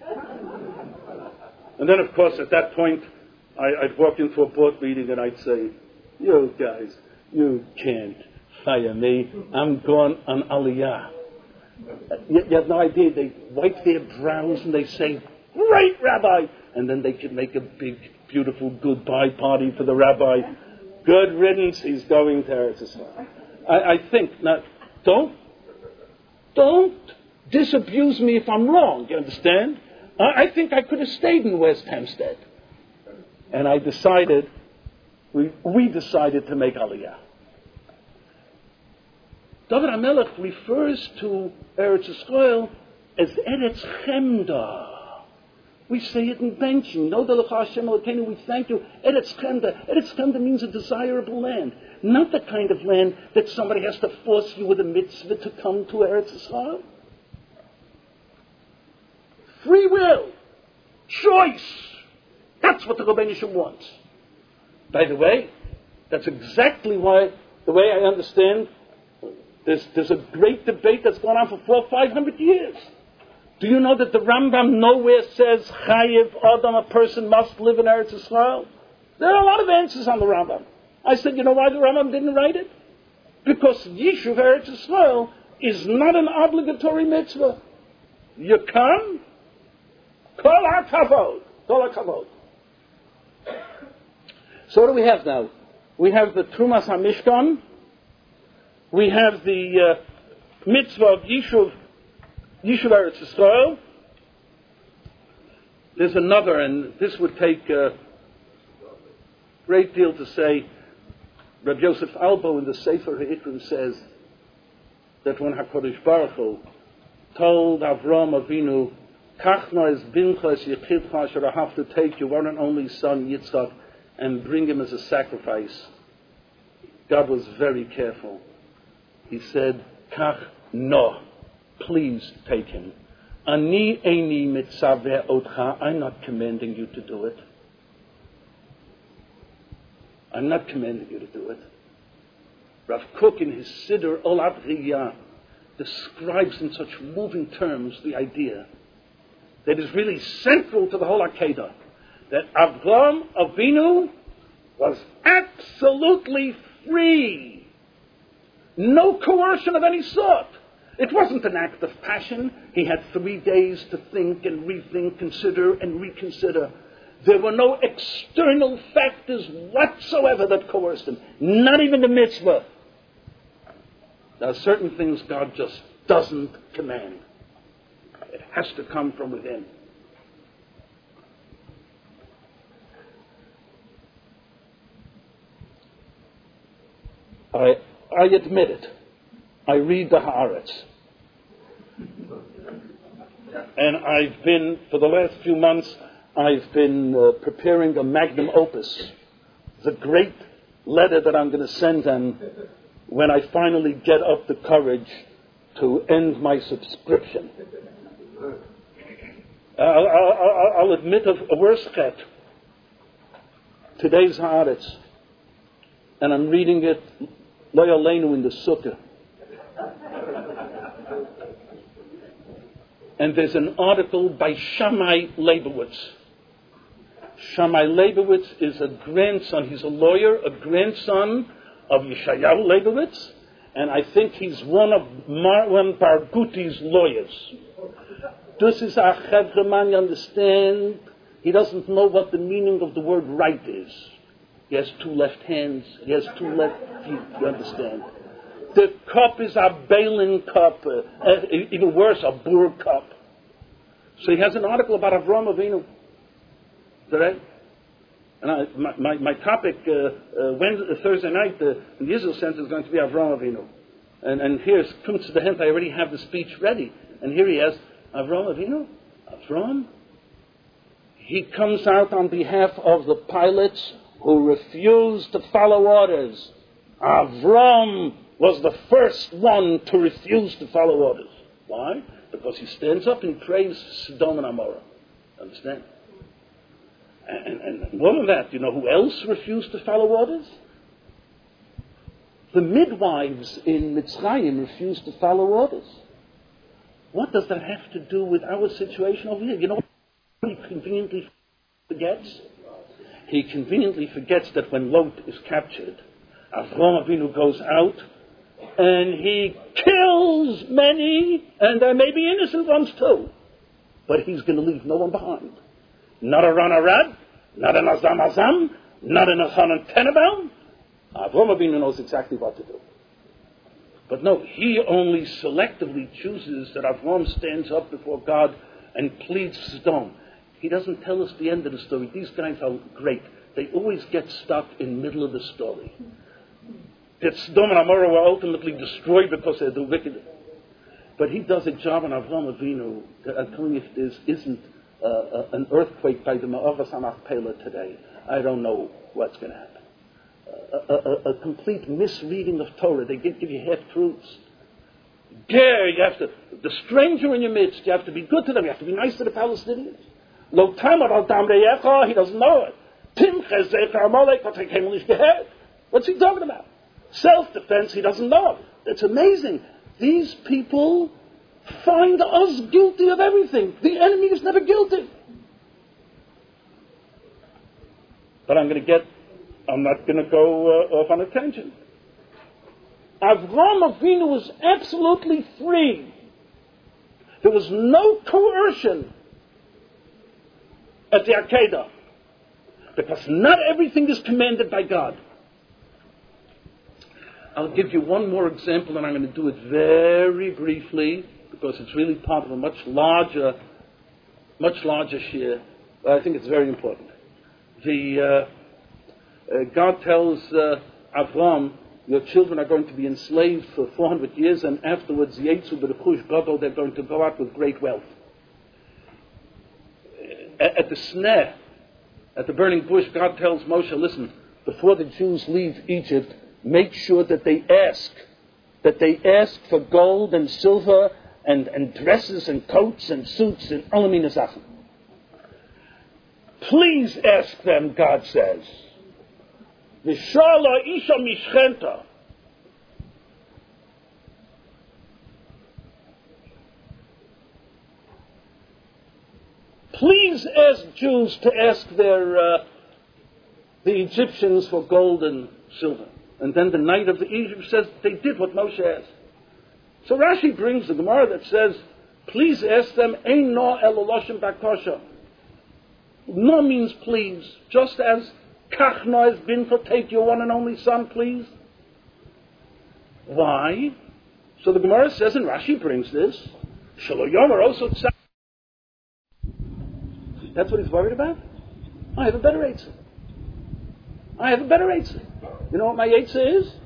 And then, of course, at that point, I'd walk into a board meeting and I'd say, you guys, you can't fire me. I'm going on Aliyah. You have no idea. They wipe their brows and they say, great, Rabbi. And then they could make a big, beautiful goodbye party for the Rabbi. Good riddance, he's going to Eretz Yisrael. I think, now, don't disabuse me if I'm wrong, you understand? I think I could have stayed in West Hempstead. And I decided, we decided to make Aliyah. David HaMelech refers to Eretz Yisrael as Eretz Chemda. We say it in benching. We thank you. Eretz Chemda. Eretz Chemda means a desirable land. Not the kind of land that somebody has to force you with a mitzvah to come to Eretz Yisrael. Free will. Choice. That's what the Rebbeinu Shem wants. By the way, that's exactly why, the way I understand, there's a great debate that's gone on for 400 or 500 years. Do you know that the Rambam nowhere says Chayiv Adam, a person must live in Eretz Yisrael? There are a lot of answers on the Rambam. I said, you know why the Rambam didn't write it? Because Yishuv Eretz Yisrael is not an obligatory mitzvah. You come, Kol HaKavod, Kol HaKavod. So what do we have now? We have the Trumas HaMishkan. We have the mitzvah of Yishuv Eretz Yisrael. There's another, and this would take a great deal to say. Rabbi Yosef Albo in the Sefer HaIkrim says that when HaKadosh Baruch Hu told Avram Avinu, Kachna is bincha es yechidcha, should I have to take your one and only son Yitzchak and bring him as a sacrifice, God was very careful. He said, Kach no, please take him. Ani eini mitzaveh otcha, I'm not commanding you to do it. I'm not commanding you to do it. Rav Kook in his Siddur Olav Riyah describes in such moving terms the idea that is really central to the whole Akedah, that Avram Avinu was absolutely free. No coercion of any sort. It wasn't an act of passion. He had 3 days to think and rethink, consider and reconsider. There were no external factors whatsoever that coerced him. Not even the mitzvah. There are certain things God just doesn't command. It has to come from within. I admit it. I read the Haaretz. And I've been, for the last few months, I've been preparing a magnum opus. The great letter that I'm going to send them when I finally get up the courage to end my subscription. I'll admit a worse chet. Today's Haaretz. And I'm reading it Lo Yaleinu in the Sukkah. And there's an article by Shammai Leibowitz. Shammai Leibowitz is a grandson. He's a lawyer, a grandson of Yeshayahu Leibowitz, and I think he's one of Marwan Barghuti's lawyers. This is a chevra, you understand? He doesn't know what the meaning of the word right is. He has 2 left hands. He has 2 left feet, you understand? The cup is a Balin cup, even worse, a Bur cup. So he has an article about Avram Avinu. Right? And my topic Thursday night in the Israel Center is going to be Avraham Avinu. And here's Kunz the Hent. I already have the speech ready. And here he has Avraham Avinu. Avraham. He comes out on behalf of the pilots who refused to follow orders. Avram was the first one to refuse to follow orders. Why? Because he stands up and prays Sodom and Amorah. Understand? And more than that, you know who else refused to follow orders? The midwives in Mitzrayim refused to follow orders. What does that have to do with our situation over here? You know what he conveniently forgets? He conveniently forgets that when Lot is captured, Avraham Avinu goes out and he kills many, and there may be innocent ones too. But he's going to leave no one behind. Not a Ron Arad, not an Azam Azam, not an Elchanan Tenenbaum. Avraham Avinu knows exactly what to do. But no, he only selectively chooses that Avraham stands up before God and pleads Sodom. He doesn't tell us the end of the story. These guys are great. They always get stuck in the middle of the story. That Sodom and Amorah were ultimately destroyed because they're the wicked. But he does a job on Avraham Avinu. I'm telling you, if there isn't an earthquake by the Ma'avas HaMachpelah today, I don't know what's going to happen. A complete misreading of Torah. They give you half-truths. There, you have to, the stranger in your midst, you have to be good to them. You have to be nice to the Palestinians. Lo tamar al dam reyecha, he doesn't know it. Tim chezecha amalek, what I came nicht gehört. What's he talking about? Self-defense, he doesn't know. It's amazing. These people find us guilty of everything. The enemy is never guilty. But I'm not going to go off on a tangent. Avraham Avinu was absolutely free. There was no coercion at the Akedah. Because not everything is commanded by God. I'll give you one more example, and I'm going to do it very briefly, because it's really part of a much larger share. I think it's very important. God tells Avram, your children are going to be enslaved for 400 years, and afterwards, Yetzu b'Rechush Gadol, they're going to go out with great wealth. At the snare, at the burning bush, God tells Moshe, listen, before the Jews leave Egypt, make sure that they ask for gold and silver and dresses and coats and suits and alamina zachen. Please ask them, God says. Vishala isha mishchenta. Please ask Jews to ask the Egyptians for gold and silver. And then the night of the Egypt says they did what Moshe asked. So Rashi brings the Gemara that says, please ask them, Ein no eloloshem bakosha. No means please, just as Kach no has been for take your one and only son, please. Why? So the Gemara says, and Rashi brings this, Shelo yomer also tzah. That's what he's worried about? I have a better answer. You know what my Eitzah is?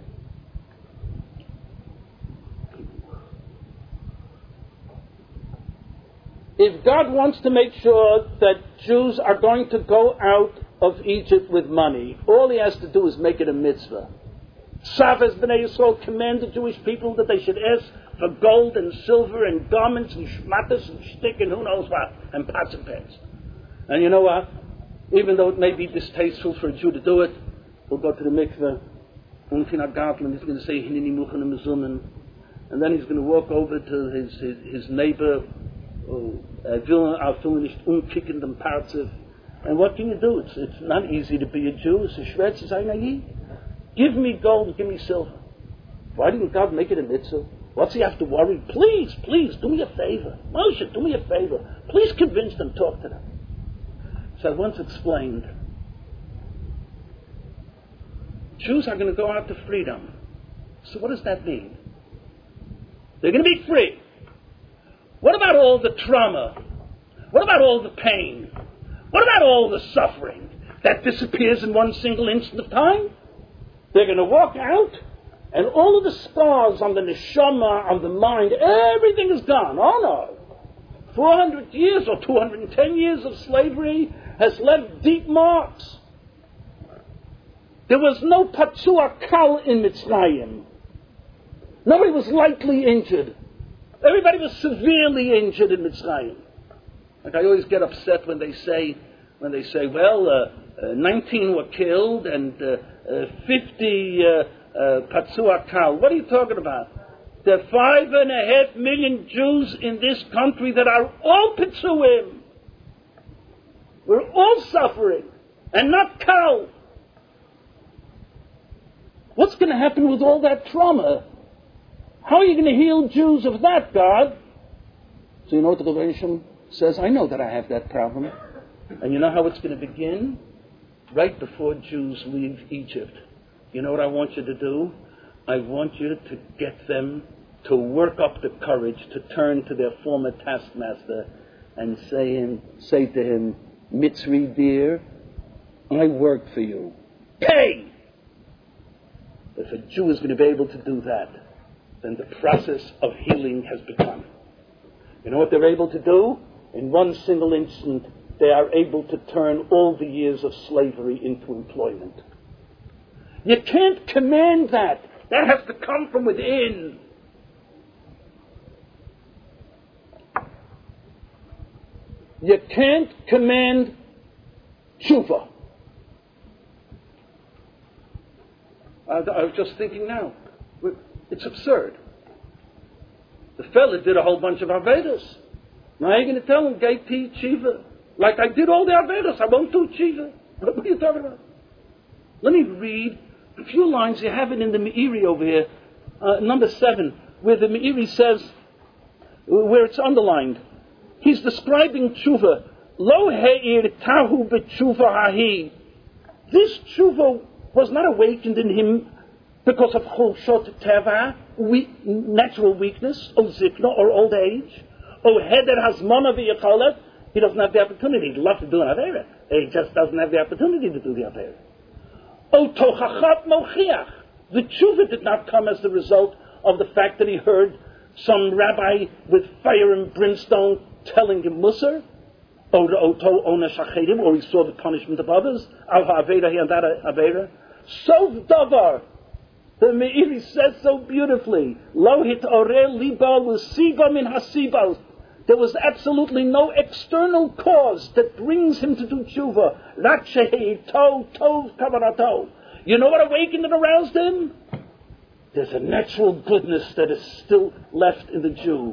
If God wants to make sure that Jews are going to go out of Egypt with money, all he has to do is make it a mitzvah. Savas B'nai Yisrael command the Jewish people that they should ask for gold and silver and garments and shmatas and shtick and who knows what, and pots and pans. And you know what? Even though it may be distasteful for a Jew to do it, he'll go to the mikveh, and he's going to say, Hinini Muchan Mezumen, and then he's going to walk over to his neighbor, and what can you do? It's not easy to be a Jew. It's a shred. Says, give me gold, give me silver. Why didn't God make it a mitzvah? What's he have to worry? Please, do me a favor. Moshe, do me a favor. Please convince them, talk to them. So I once explained, Jews are going to go out to freedom. So what does that mean? They're going to be free. What about all the trauma? What about all the pain? What about all the suffering? that disappears in one single instant of time. They're going to walk out, and all of the scars on the neshama, on the mind, everything is gone. Oh no. 400 years or 210 years of slavery has left deep marks. There was no patsua kal in Mitzrayim. Nobody was lightly injured. Everybody was severely injured in Mitzrayim. Like I always get upset when they say, well, 19 were killed and 50 patsua kal. What are you talking about? There are 5.5 million Jews in this country that are all Pitsuim. We're all suffering, and not Kal. What's going to happen with all that trauma? How are you going to heal Jews of that, God? So you know what the Revelation says? I know that I have that problem. And you know how it's going to begin? Right before Jews leave Egypt. You know what I want you to do? I want you to get them to work up the courage to turn to their former taskmaster and say to him, Mitzri dear, I work for you. Pay! If a Jew is going to be able to do that, then the process of healing has begun. You know what they're able to do? In one single instant, they are able to turn all the years of slavery into employment. You can't command that. That has to come from within. You can't command tshuva. I was just thinking now. It's absurd. The fella did a whole bunch of Avedas. Now you're going to tell him, Gay T, Tshiva. Like I did all the Avedas, I won't do Tshiva. What are you talking about? Let me read a few lines. You have it in the Meiri over here, number 7, where the Meiri says, where it's underlined. He's describing tshuva. Lo he'ir tahu b'tshuva hahi. This tshuva was not awakened in him because of chulshot teva, natural weakness, or zikna, or old age, or heder hazmona v'yacholet. He doesn't have the opportunity. He'd love to do an avera. He just doesn't have the opportunity to do the avera. O tochachat mochiach. The tshuva did not come as the result of the fact that he heard some rabbi with fire and brimstone telling him Musar, or he saw the punishment of others, al ha'avera, he and that avera. So davar, the Meiri says so beautifully, lo hit'oreh liba l'siba min hasibas. There was absolutely no external cause that brings him to do tshuva. Rak shehi tov kavanato. You know what awakened and aroused him? There's a natural goodness that is still left in the Jew.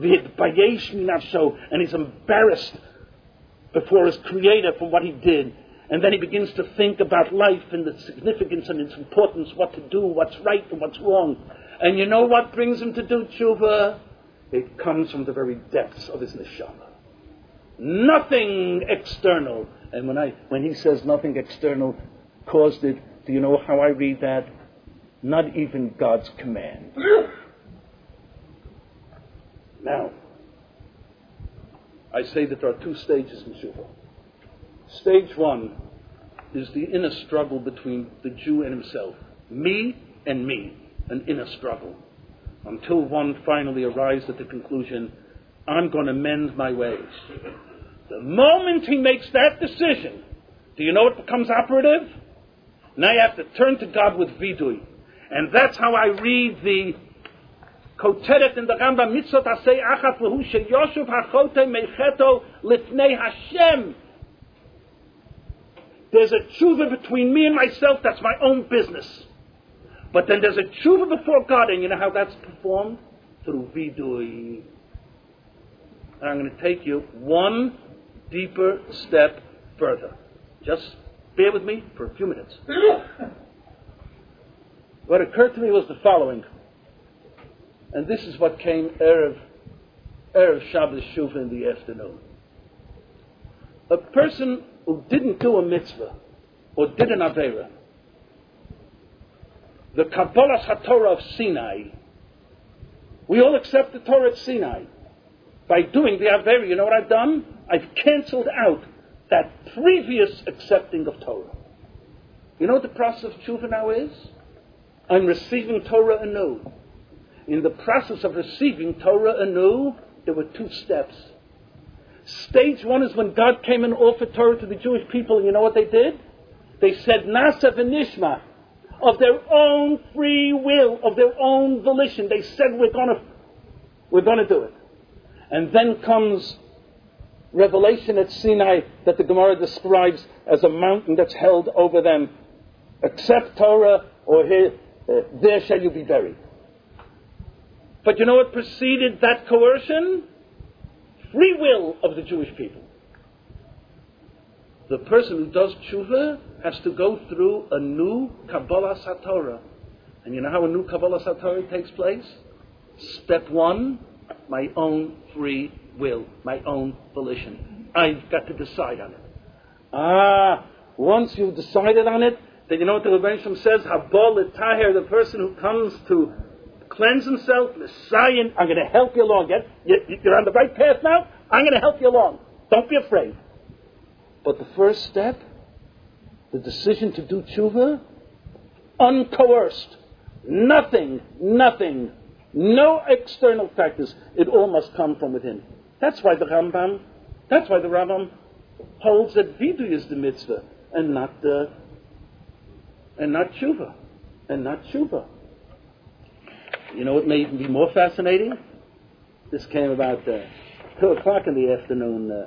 And he's embarrassed before his Creator for what he did. And then he begins to think about life and the significance and its importance, what to do, what's right and what's wrong. And you know what brings him to do tshuva? It comes from the very depths of his neshama. Nothing external. And when he says nothing external caused it, do you know how I read that? Not even God's command. Now, I say that there are 2 stages in tshuva. Stage 1 is the inner struggle between the Jew and himself. Me and me. An inner struggle. Until one finally arrives at the conclusion, I'm going to mend my ways. The moment he makes that decision, do you know what becomes operative? Now you have to turn to God with vidui. And that's how I read the Koteret in the Rambam, Mitzvot Asei Achat V'hu Sheyoshuv HaChote Meicheto Lifnei Hashem. There's a tshuva between me and myself, that's my own business. But then there's a tshuva before God, and you know how that's performed? Through vidui. And I'm going to take you one deeper step further. Just bear with me for a few minutes. What occurred to me was the following. And this is what came Erev Shabbos Shuvah in the afternoon. A person who didn't do a mitzvah or did an avera, the Kabbalas HaTorah of Sinai, we all accept the Torah at Sinai. By doing the avera, you know what I've done? I've canceled out that previous accepting of Torah. You know what the process of tshuva now is? I'm receiving Torah anew. In the process of receiving Torah anew, there were 2 steps. Stage 1 is when God came and offered Torah to the Jewish people, and you know what they did? They said, Nasa v'nishma, of their own free will, of their own volition. They said, we're going to do it. And then comes revelation at Sinai that the Gemara describes as a mountain that's held over them. Accept Torah, or there shall you be buried. But you know what preceded that coercion? Free will of the Jewish people. The person who does tshuva has to go through a new Kabbalah Satorah. And you know how a new Kabbalah Satorah takes place? Step 1, my own free will, my own volition. I've got to decide on it. Once you've decided on it, then you know what the Rebbeinu Shem says? Habol L'Taher, the person who comes to cleanse himself, Messiah, I'm going to help you along. You're on the right path now? I'm going to help you along. Don't be afraid. But the first step, the decision to do tshuva, uncoerced. Nothing, no external factors. It all must come from within. That's why the Rambam holds that vidu is the mitzvah and not tshuva. You know what may even be more fascinating? This came about 2 o'clock in the afternoon.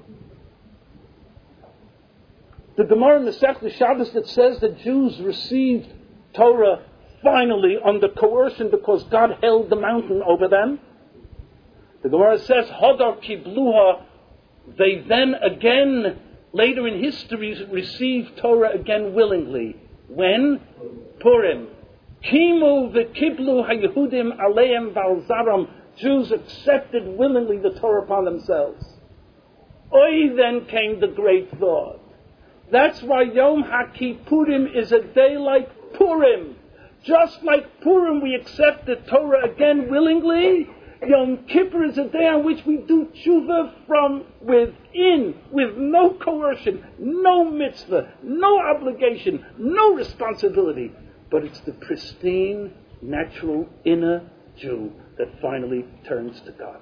The Gemara in the Masechta Shabbos that says that Jews received Torah finally under coercion because God held the mountain over them. The Gemara says, Hodar kibluha, they then again, later in history, received Torah again willingly. When? Purim. Kimu v'kiblu haYehudim aleim v'alzaram. Jews accepted willingly the Torah upon themselves. Oy, then came the great thought. That's why Yom HaKippurim is a day like Purim. Just like Purim we accept the Torah again willingly, Yom Kippur is a day on which we do tshuva from within, with no coercion, no mitzvah, no obligation, no responsibility. But it's the pristine, natural, inner Jew that finally turns to God.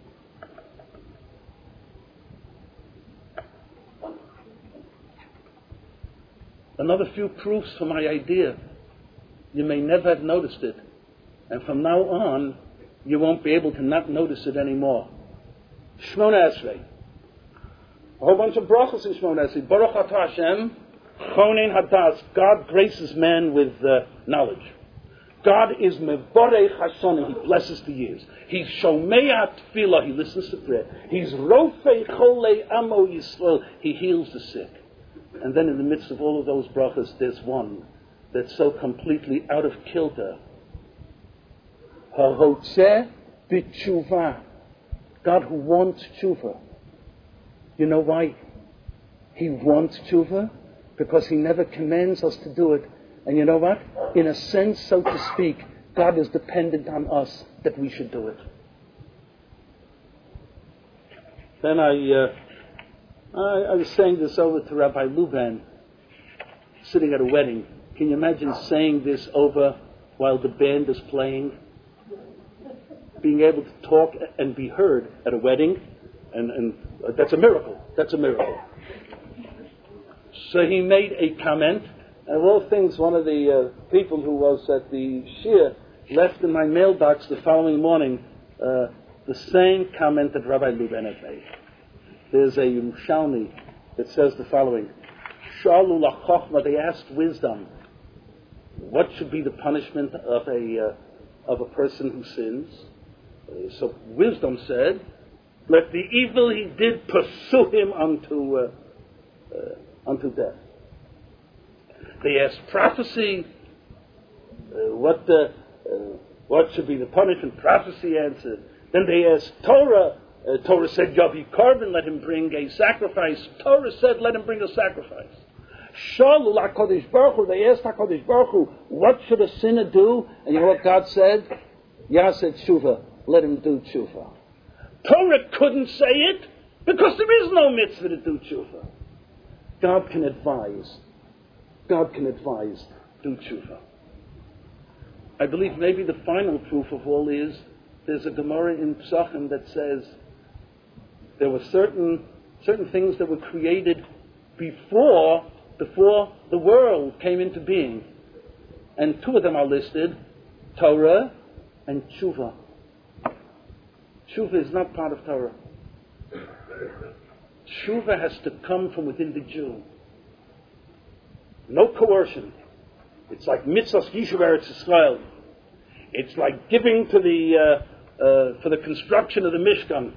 Another few proofs for my idea. You may never have noticed it. And from now on, you won't be able to not notice it anymore. Shmona Esrei. A whole bunch of brachos in Shmona Esrei. Baruch atah Hashem, chonein hadas. God graces man with knowledge. God is mevorech hashanim. He blesses the years. He's shomea tefillah. He listens to prayer. He's rofei cholei amo Yisrael. He heals the sick. And then in the midst of all of those brachos, there's one that's so completely out of kilter. Harotzeh b'tshuva. God who wants tshuva. You know why He wants tshuva? Because He never commands us to do it. And you know what? In a sense, so to speak, God is dependent on us that we should do it. Then I was saying this over to Rabbi Luban, sitting at a wedding. Can you imagine saying this over while the band is playing? Being able to talk and be heard at a wedding, and that's a miracle. That's a miracle. So he made a comment, and of all things, one of the people who was at the shir left in my mailbox the following morning the same comment that Rabbi Luban had made. There's a Yerushalmi that says the following: Shalu lachachma, they asked wisdom, what should be the punishment of a person who sins? So wisdom said, let the evil he did pursue him unto death. They asked prophecy, what should be the punishment? Prophecy answered. Then they asked Torah. Torah said, Yavi Korban, let him bring a sacrifice. Torah said, let him bring a sacrifice. Shalu HaKadosh Baruch Hu, they asked HaKadosh Baruch Hu, what should a sinner do? And you know what God said? Yah said, tshuva, let him do tshuva. Torah couldn't say it because there is no mitzvah to do tshuva. God can advise. God can advise. Do tshuva. I believe maybe the final proof of all is there's a Gemara in Psachim that says there were certain things that were created before the world came into being. And two of them are listed, Torah and tshuva. Tshuva is not part of Torah. Tshuva has to come from within the Jew. No coercion. It's like mitzvahs yishuv eretz Yisrael. It's like giving to for the construction of the Mishkan.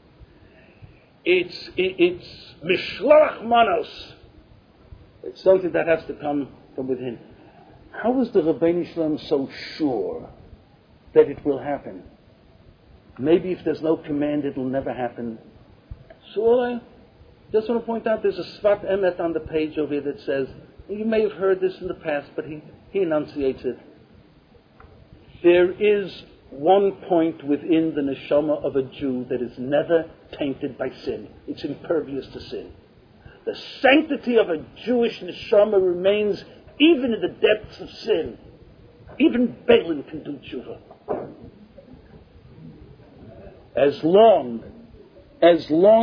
It's mishloach manos. It's something that has to come from within. How is the Rebbeinu Shalom so sure that it will happen? Maybe if there's no command, it will never happen. So I just want to point out there's a Svat Emet on the page over here that says, you may have heard this in the past, but he enunciates it. There is one point within the neshama of a Jew that is never tainted by sin. It's impervious to sin. The sanctity of a Jewish neshama remains even in the depths of sin. Even Balaam can do tshuva. As long as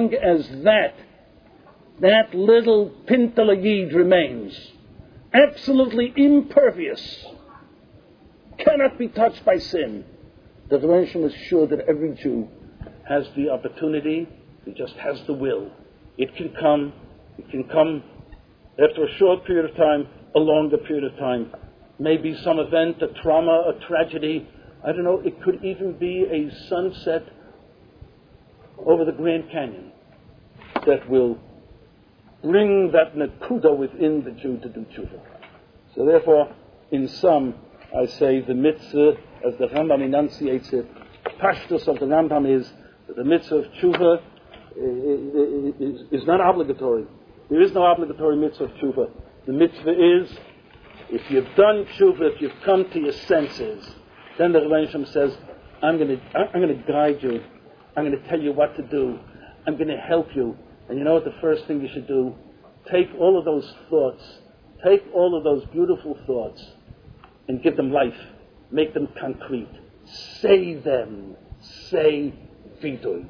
that little pintal yid remains absolutely impervious, cannot be touched by sin, the Rebbeinu is sure that every Jew has the opportunity, he just has the will. It can come after a short period of time, a longer period of time. Maybe some event, a trauma, a tragedy. I don't know, it could even be a sunset over the Grand Canyon that will bring that nekuda within the Jew to do tshuva. So therefore, in sum, I say the mitzvah, as the Rambam enunciates it, pashtus of the Rambam is that the mitzvah of tshuva is not obligatory. There is no obligatory mitzvah of tshuva. The mitzvah is, if you've done tshuva, if you've come to your senses, then the Rebbeinu says, I'm going to guide you. I'm going to tell you what to do. I'm going to help you. And you know what the first thing you should do? Take all of those thoughts, take all of those beautiful thoughts, and give them life. Make them concrete. Say them. Say vidui.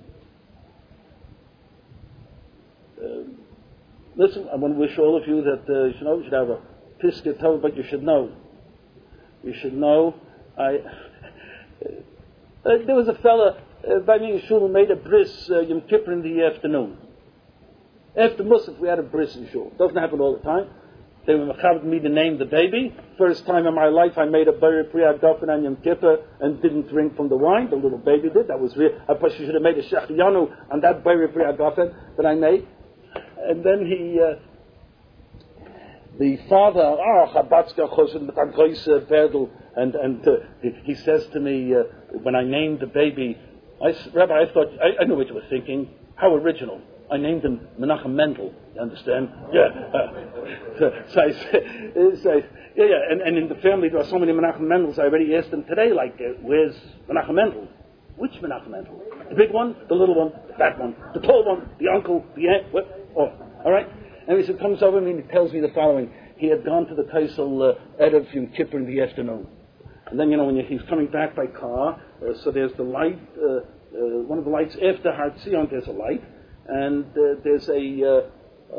Listen, I want to wish all of you that you should have a piskei tov, but you should know. You should know. There was a fella by me in shul who made a bris Yom Kippur in the afternoon. After Musaf, we had a bris in shul. Doesn't happen all the time. They were mechaber me to name the baby. First time in my life I made a bari priya gofen on Yom Kippur and didn't drink from the wine. The little baby did. That was real. I probably should have made a shachiyanu on that bari priya gofen that I made. And then the father, and he says to me, when I named the baby, Rabbi, I thought, I knew what you were thinking. How original. I named him Menachem Mendel, you understand? Yeah. So I said, and in the family there are so many Menachem Mendels, I already asked them today, like, where's Menachem Mendel? Which Menachem Mendel? The big one, the little one, the fat one, the tall one, the uncle, the aunt, what? Oh, all right? And he comes over to me and he tells me the following. He had gone to the Kaisel Erev Yom Kippur in the afternoon. And then, when he's coming back by car, so there's the light, one of the lights after Har Zion, there's a light, and there's a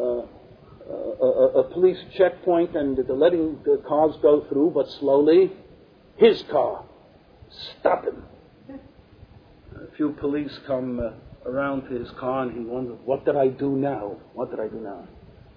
police checkpoint, and they're letting the cars go through, but slowly. His car. Stop him. A few police come around to his car, and he wonders, what did I do now? What did I do now?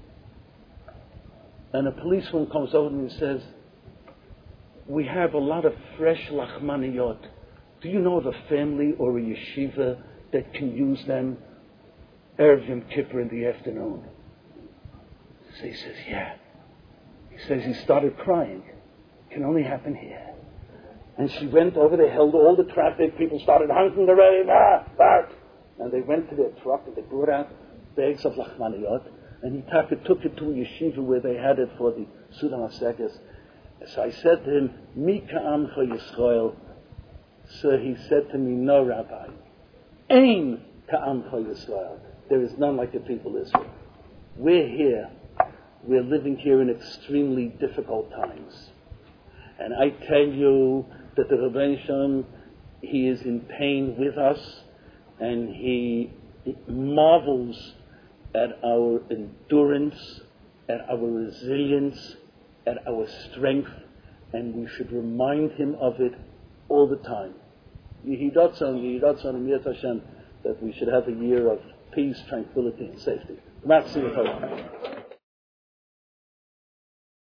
And a policeman comes over to me and says, we have a lot of fresh lachmaniyot. Do you know of a family or a yeshiva that can use them Erev Yom Kippur in the afternoon? So he says, yeah. He says he started crying. It can only happen here. And she went over, they held all the traffic, people started honking the radio, and they went to their truck and they brought out bags of lachmaniyot, and he took it to a yeshiva where they had it for the Sudan HaSekes. So I said to him, Mi ka'amcha Yisrael. So he said to me, no, Rabbi. Ein ka'amcha Yisrael. There is none like the people of Israel. We're here we're living here in extremely difficult times. And I tell you that the Rebbeinu Shalom, he is in pain with us, and he marvels at our endurance, at our resilience, at our strength, and we should remind him of it all the time. Yehi Ratzon, Yirtzeh Hashem, that we should have a year of peace, tranquility, and safety.